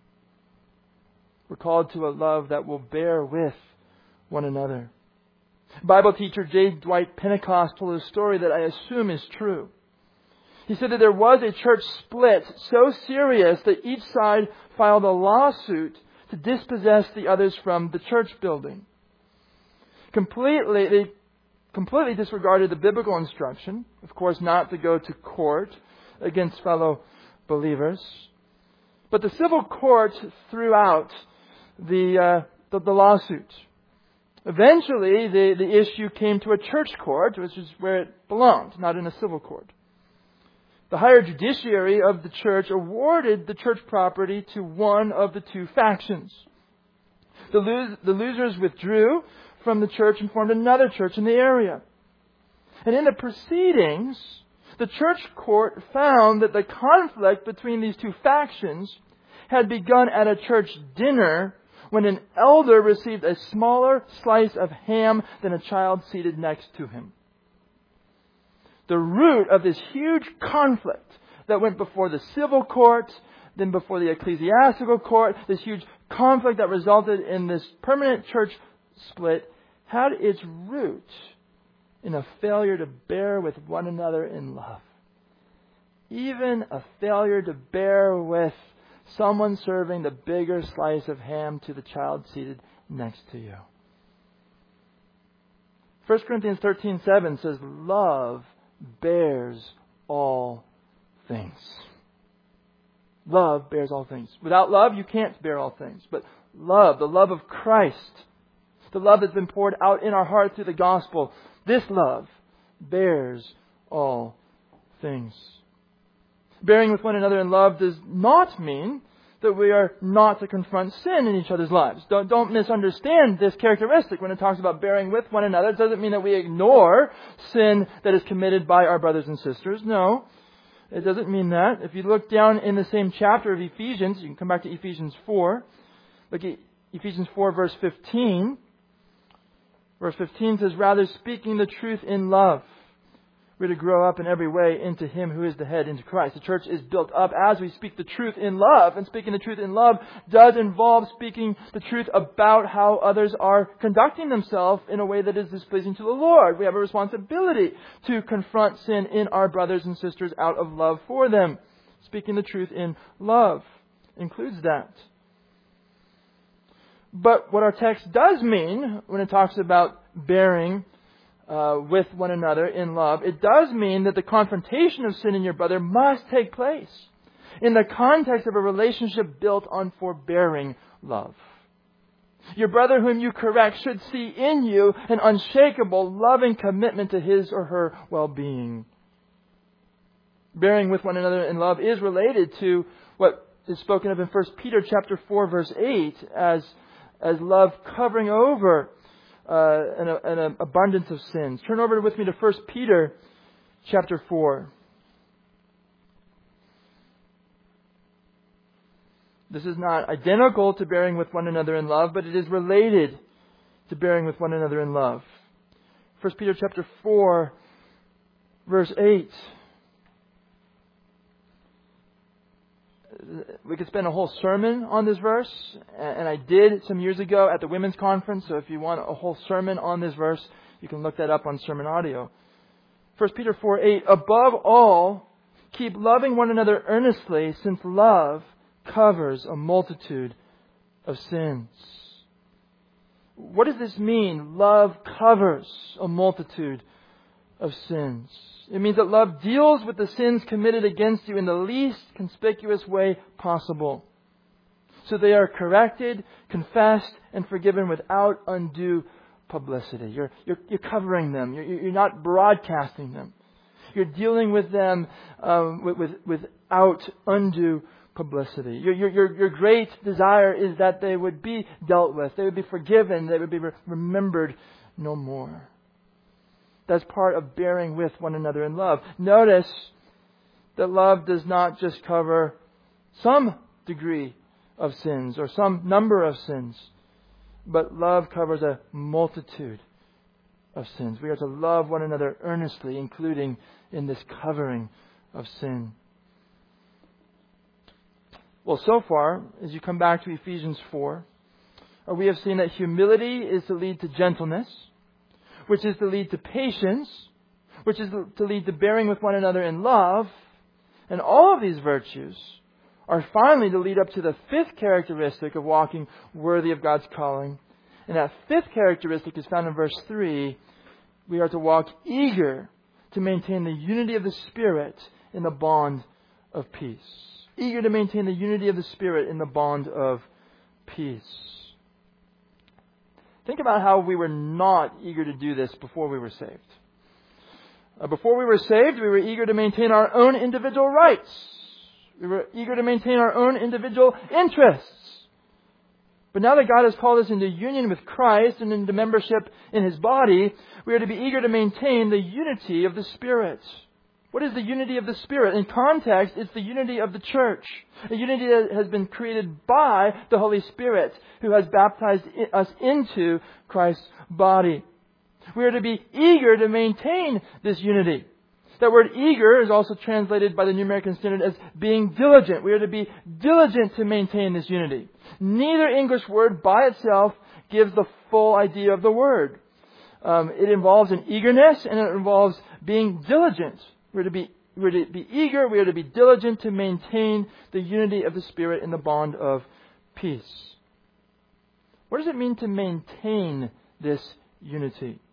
We're called to a love that will bear with one another. Bible teacher J. Dwight Pentecost told a story that I assume is true. He said that there was a church split so serious that each side filed a lawsuit to dispossess the others from the church building. Completely, they completely disregarded the biblical instruction, of course, not to go to court against fellow believers. But the civil court threw out the, uh, the, the lawsuit. Eventually, the, the issue came to a church court, which is where it belonged, not in a civil court. The higher judiciary of the church awarded the church property to one of the two factions. The, lo- the losers withdrew from the church and formed another church in the area. And in the proceedings, the church court found that the conflict between these two factions had begun at a church dinner when an elder received a smaller slice of ham than a child seated next to him. The root of this huge conflict that went before the civil court, then before the ecclesiastical court, this huge conflict that resulted in this permanent church split, had its root in a failure to bear with one another in love. Even a failure to bear with someone serving the bigger slice of ham to the child seated next to you. First Corinthians thirteen seven says, "Love bears all things." Love bears all things. Without love, you can't bear all things. But love, the love of Christ, the love that's been poured out in our heart through the gospel, this love bears all things. Bearing with one another in love does not mean that we are not to confront sin in each other's lives. Don't, don't misunderstand this characteristic when it talks about bearing with one another. It doesn't mean that we ignore sin that is committed by our brothers and sisters. No, it doesn't mean that. If you look down in the same chapter of Ephesians, you can come back to Ephesians four. Look at Ephesians four, verse fifteen. Verse fifteen says, "Rather speaking the truth in love, we're to grow up in every way into Him who is the head, into Christ." The church is built up as we speak the truth in love. And speaking the truth in love does involve speaking the truth about how others are conducting themselves in a way that is displeasing to the Lord. We have a responsibility to confront sin in our brothers and sisters out of love for them. Speaking the truth in love includes that. But what our text does mean when it talks about bearing Uh, with one another in love, it does mean that the confrontation of sin in your brother must take place in the context of a relationship built on forbearing love. Your brother whom you correct should see in you an unshakable, loving commitment to his or her well-being. Bearing with one another in love is related to what is spoken of in First Peter chapter four, verse eight, as as love covering over uh, an, an abundance of sins. Turn over with me to First Peter chapter four. This is not identical to bearing with one another in love, but it is related to bearing with one another in love. First Peter chapter four, verse eight. We could spend a whole sermon on this verse, and I did some years ago at the women's conference, so if you want a whole sermon on this verse, you can look that up on Sermon Audio. First Peter four eight, above all, keep loving one another earnestly, since love covers a multitude of sins. What does this mean? Love covers a multitude of sins. It means that love deals with the sins committed against you in the least conspicuous way possible. So they are corrected, confessed, and forgiven without undue publicity. You're, you're, you're covering them. You're, you're not broadcasting them. You're dealing with them um, with, with, without undue publicity. Your, your, your, your great desire is that they would be dealt with. They would be forgiven. They would be re- remembered no more. That's part of bearing with one another in love. Notice that love does not just cover some degree of sins or some number of sins, but love covers a multitude of sins. We are to love one another earnestly, including in this covering of sin. Well, so far, as you come back to Ephesians four, we have seen that humility is to lead to gentleness, which is to lead to patience, which is to lead to bearing with one another in love. And all of these virtues are finally to lead up to the fifth characteristic of walking worthy of God's calling. And that fifth characteristic is found in verse three. We are to walk eager to maintain the unity of the Spirit in the bond of peace. Eager to maintain the unity of the Spirit in the bond of peace. Think about how we were not eager to do this before we were saved. Uh, before we were saved, we were eager to maintain our own individual rights. We were eager to maintain our own individual interests. But now that God has called us into union with Christ and into membership in His body, we are to be eager to maintain the unity of the Spirit. What is the unity of the Spirit? In context, it's the unity of the church. A unity that has been created by the Holy Spirit, who has baptized us into Christ's body. We are to be eager to maintain this unity. That word eager is also translated by the New American Standard as being diligent. We are to be diligent to maintain this unity. Neither English word by itself gives the full idea of the word. Um, it involves an eagerness and it involves being diligent. We're to be we're to be eager, we are to be diligent to maintain the unity of the Spirit in the bond of peace. What does it mean to maintain this unity?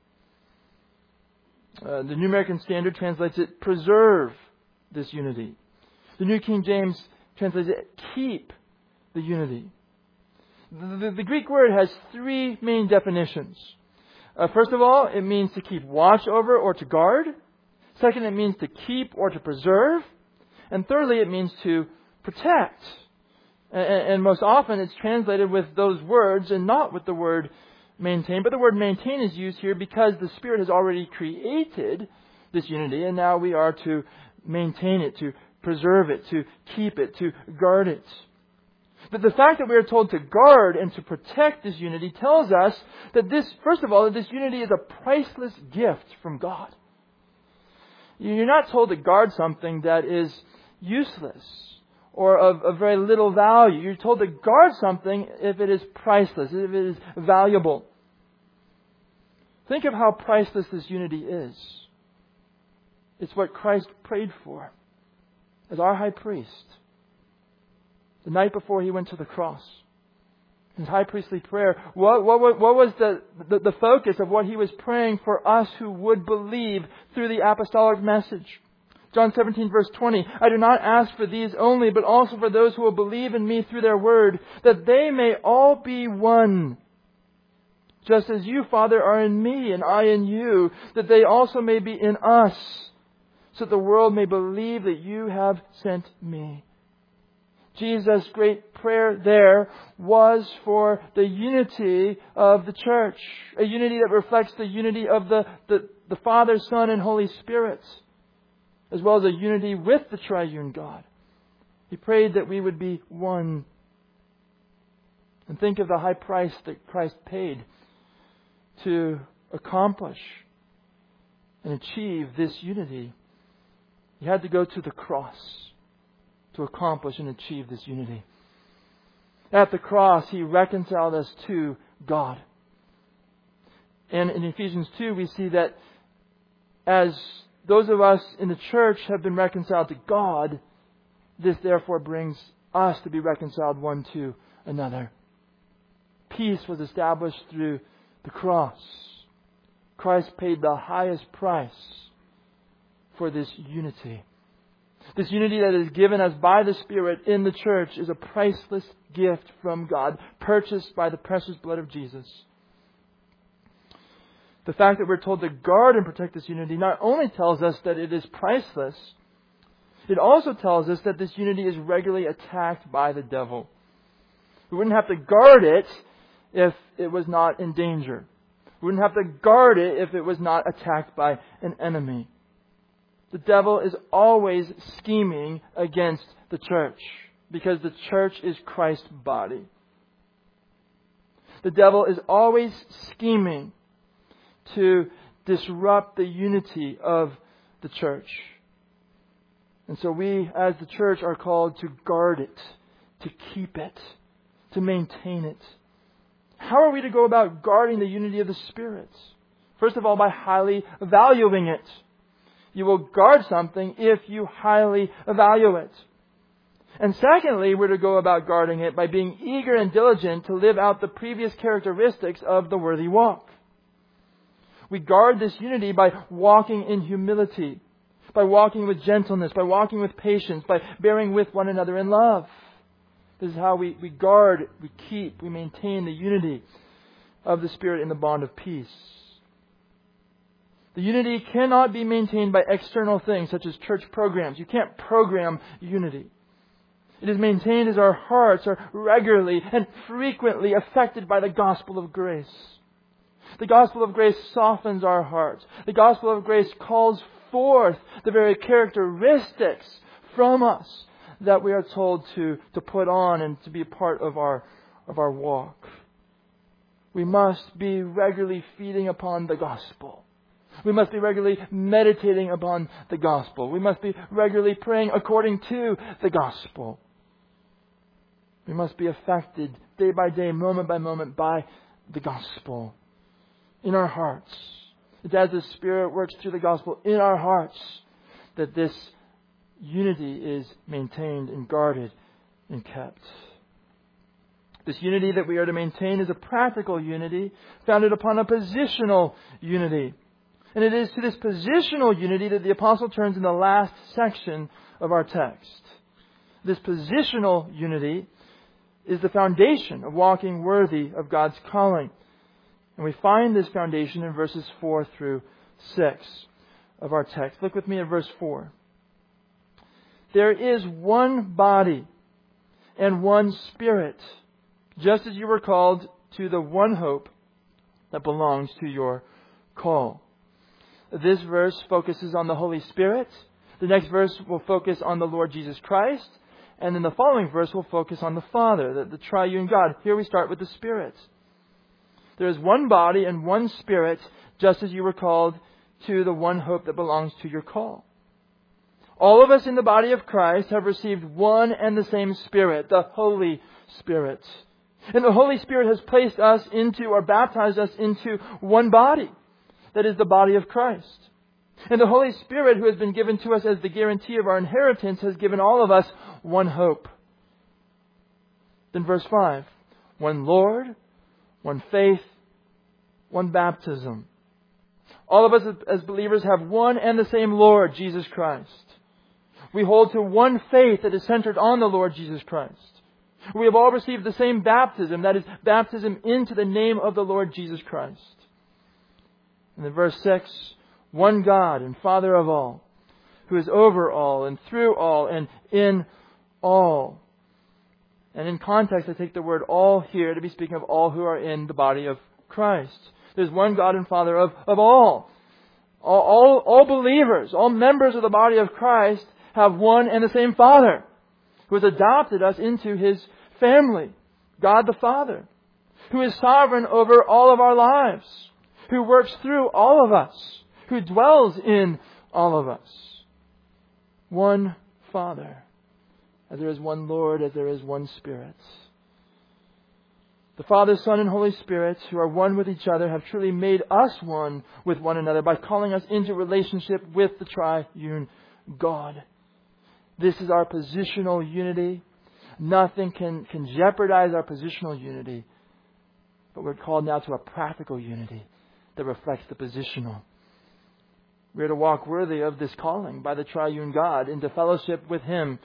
Uh, the New American Standard translates it, preserve this unity. The New King James translates it, keep the unity. The, the, the Greek word has three main definitions. Uh, first of all, it means to keep watch over or to guard. Second, it means to keep or to preserve. And thirdly, it means to protect. And, and most often it's translated with those words and not with the word maintain. But the word maintain is used here because the Spirit has already created this unity, and now we are to maintain it, to preserve it, to keep it, to guard it. But the fact that we are told to guard and to protect this unity tells us that this, first of all, that this unity is a priceless gift from God. You're not told to guard something that is useless or of, of very little value. You're told to guard something if it is priceless, if it is valuable. Think of how priceless this unity is. It's what Christ prayed for as our high priest the night before He went to the cross. His high priestly prayer. What, what, what was the, the, the focus of what He was praying for us who would believe through the apostolic message? John seventeen verse twenty. I do not ask for these only, but also for those who will believe in Me through their word, that they may all be one. Just as You, Father, are in Me and I in You, that they also may be in us, so that the world may believe that You have sent Me. Jesus' great prayer there was for the unity of the church. A unity that reflects the unity of the, the, the Father, Son, and Holy Spirit, as well as a unity with the triune God. He prayed that we would be one. And think of the high price that Christ paid to accomplish and achieve this unity. He had to go to the cross to accomplish and achieve this unity. At the cross, He reconciled us to God. And in Ephesians two, we see that as those of us in the church have been reconciled to God, this therefore brings us to be reconciled one to another. Peace was established through the cross. Christ paid the highest price for this unity. This unity that is given us by the Spirit in the church is a priceless gift from God, purchased by the precious blood of Jesus. The fact that we're told to guard and protect this unity not only tells us that it is priceless, it also tells us that this unity is regularly attacked by the devil. We wouldn't have to guard it if it was not in danger. We wouldn't have to guard it if it was not attacked by an enemy. The devil is always scheming against the church because the church is Christ's body. The devil is always scheming to disrupt the unity of the church. And so we, as the church, are called to guard it, to keep it, to maintain it. How are we to go about guarding the unity of the Spirit? First of all, by highly valuing it. You will guard something if you highly value it. And secondly, we're to go about guarding it by being eager and diligent to live out the previous characteristics of the worthy walk. We guard this unity by walking in humility, by walking with gentleness, by walking with patience, by bearing with one another in love. This is how we, we guard, we keep, we maintain the unity of the Spirit in the bond of peace. The unity cannot be maintained by external things such as church programs. You can't program unity. It is maintained as our hearts are regularly and frequently affected by the gospel of grace. The gospel of grace softens our hearts. The gospel of grace calls forth the very characteristics from us that we are told to, to put on and to be a part of our, of our walk. We must be regularly feeding upon the gospel. We must be regularly meditating upon the gospel. We must be regularly praying according to the gospel. We must be affected day by day, moment by moment by the gospel in our hearts. It's as the Spirit works through the gospel in our hearts that this unity is maintained and guarded and kept. This unity that we are to maintain is a practical unity founded upon a positional unity. And it is to this positional unity that the Apostle turns in the last section of our text. This positional unity is the foundation of walking worthy of God's calling. And we find this foundation in verses four through six of our text. Look with me at verse four. There is one body and one Spirit, just as you were called to the one hope that belongs to your call. This verse focuses on the Holy Spirit. The next verse will focus on the Lord Jesus Christ. And then the following verse will focus on the Father, the, the triune God. Here we start with the Spirit. There is one body and one Spirit, just as you were called to the one hope that belongs to your call. All of us in the body of Christ have received one and the same Spirit, the Holy Spirit. And the Holy Spirit has placed us into, or baptized us into, one body. That is the body of Christ. And the Holy Spirit, who has been given to us as the guarantee of our inheritance, has given all of us one hope. Then verse five. One Lord, one faith, one baptism. All of us as believers have one and the same Lord, Jesus Christ. We hold to one faith that is centered on the Lord Jesus Christ. We have all received the same baptism, that is, baptism into the name of the Lord Jesus Christ. And in verse six, one God and Father of all, who is over all and through all and in all. And in context, I take the word all here to be speaking of all who are in the body of Christ. There's one God and Father of, of all. All, all. All believers, all members of the body of Christ have one and the same Father, who has adopted us into His family. God the Father, who is sovereign over all of our lives, who works through all of us, who dwells in all of us. One Father, as there is one Lord, as there is one Spirit. The Father, Son, and Holy Spirit, who are one with each other, have truly made us one with one another by calling us into relationship with the triune God. This is our positional unity. Nothing can, can jeopardize our positional unity. But we're called now to a practical unity that reflects the positional. We are to walk worthy of this calling by the triune God into fellowship with Him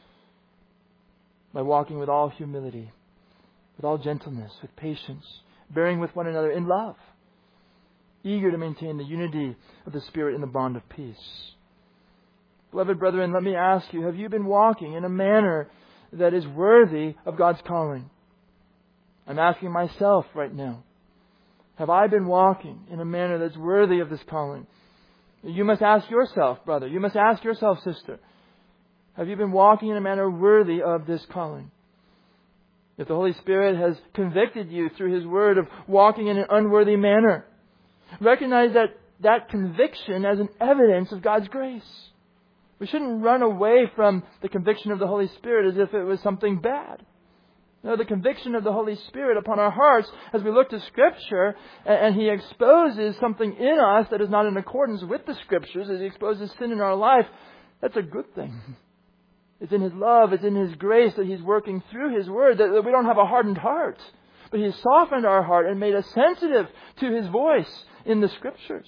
by walking with all humility, with all gentleness, with patience, bearing with one another in love, eager to maintain the unity of the Spirit in the bond of peace. Beloved brethren, let me ask you, have you been walking in a manner that is worthy of God's calling? I'm asking myself right now, have I been walking in a manner that's worthy of this calling? You must ask yourself, brother. You must ask yourself, sister. Have you been walking in a manner worthy of this calling? If the Holy Spirit has convicted you through His Word of walking in an unworthy manner, recognize that that conviction as an evidence of God's grace. We shouldn't run away from the conviction of the Holy Spirit as if it was something bad. No, the conviction of the Holy Spirit upon our hearts as we look to Scripture and He exposes something in us that is not in accordance with the Scriptures, as He exposes sin in our life, that's a good thing. It's in His love, it's in His grace that He's working through His Word, that we don't have a hardened heart. But He's softened our heart and made us sensitive to His voice in the Scriptures.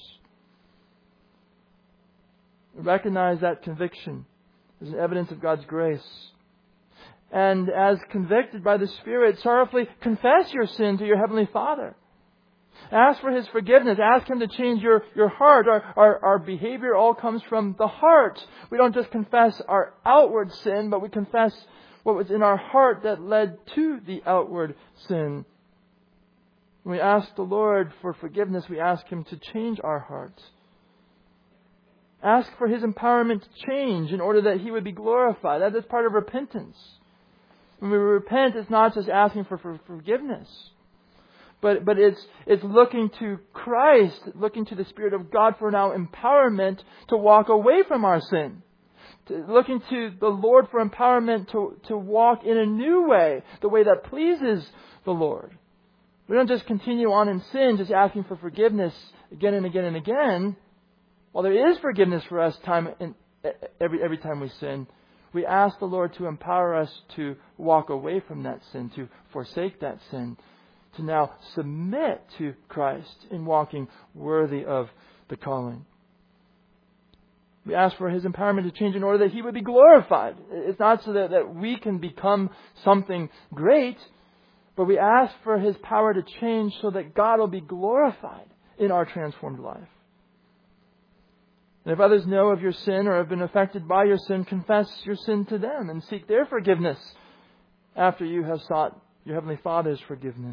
Recognize that conviction as an evidence of God's grace. And as convicted by the Spirit, sorrowfully confess your sin to your Heavenly Father. Ask for His forgiveness. Ask Him to change your, your heart. Our, our, our behavior all comes from the heart. We don't just confess our outward sin, but we confess what was in our heart that led to the outward sin. When we ask the Lord for forgiveness, we ask Him to change our hearts. Ask for His empowerment to change in order that He would be glorified. That is part of repentance. When we repent, it's not just asking for, for forgiveness. But but it's it's looking to Christ, looking to the Spirit of God for now empowerment to walk away from our sin. To, looking to the Lord for empowerment to, to walk in a new way, the way that pleases the Lord. We don't just continue on in sin, just asking for forgiveness again and again and again. While there is forgiveness for us time in, every every time we sin, we ask the Lord to empower us to walk away from that sin, to forsake that sin, to now submit to Christ in walking worthy of the calling. We ask for His empowerment to change in order that He would be glorified. It's not so that, that we can become something great, but we ask for His power to change so that God will be glorified in our transformed life. And if others know of your sin or have been affected by your sin, confess your sin to them and seek their forgiveness after you have sought your Heavenly Father's forgiveness.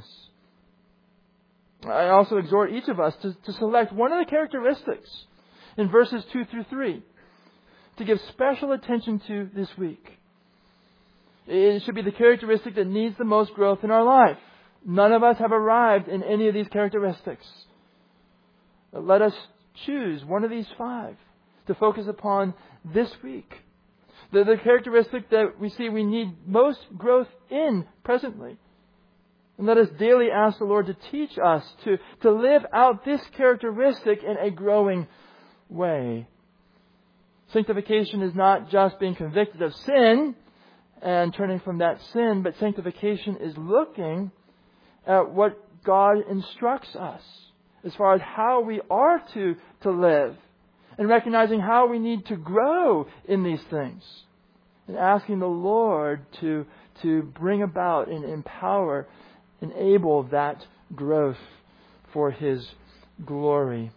I also exhort each of us to, to select one of the characteristics in verses two through three to give special attention to this week. It should be the characteristic that needs the most growth in our life. None of us have arrived in any of these characteristics. Let us choose one of these five to focus upon this week. The, the characteristic that we see we need most growth in presently. And let us daily ask the Lord to teach us to, to live out this characteristic in a growing way. Sanctification is not just being convicted of sin and turning from that sin, but sanctification is looking at what God instructs us as far as how we are to, to live, and recognizing how we need to grow in these things, and asking the Lord to, to bring about and empower, enable that growth for His glory.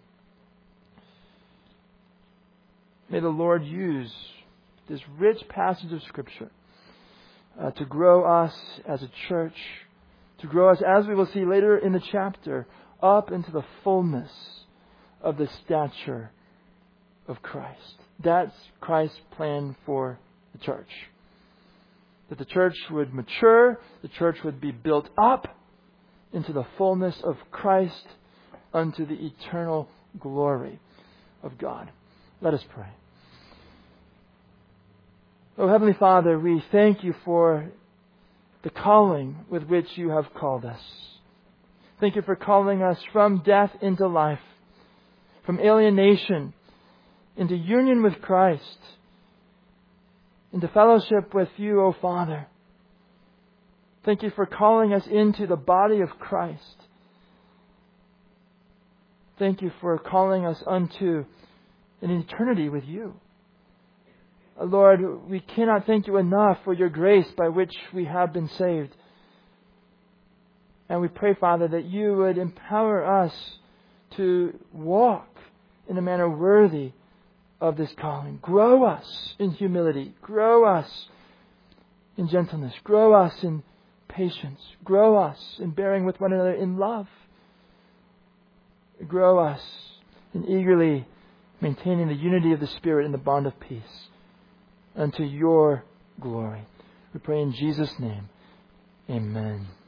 May the Lord use this rich passage of Scripture uh, to grow us as a church, to grow us, as we will see later in the chapter, up into the fullness of the stature of Christ. That's Christ's plan for the church. that the church would mature, the church would be built up into the fullness of Christ unto the eternal glory of God. Let us pray. Oh, Heavenly Father, we thank you for the calling with which you have called us. Thank you for calling us from death into life, from alienation into union with Christ, into fellowship with you, O Father. Thank you for calling us into the body of Christ. Thank you for calling us unto an eternity with you. Lord, we cannot thank you enough for your grace by which we have been saved. And we pray, Father, that you would empower us to walk in a manner worthy of this calling. Grow us in humility. Grow us in gentleness. Grow us in patience. Grow us in bearing with one another in love. Grow us in eagerly maintaining the unity of the Spirit in the bond of peace unto your glory. We pray in Jesus' name. Amen.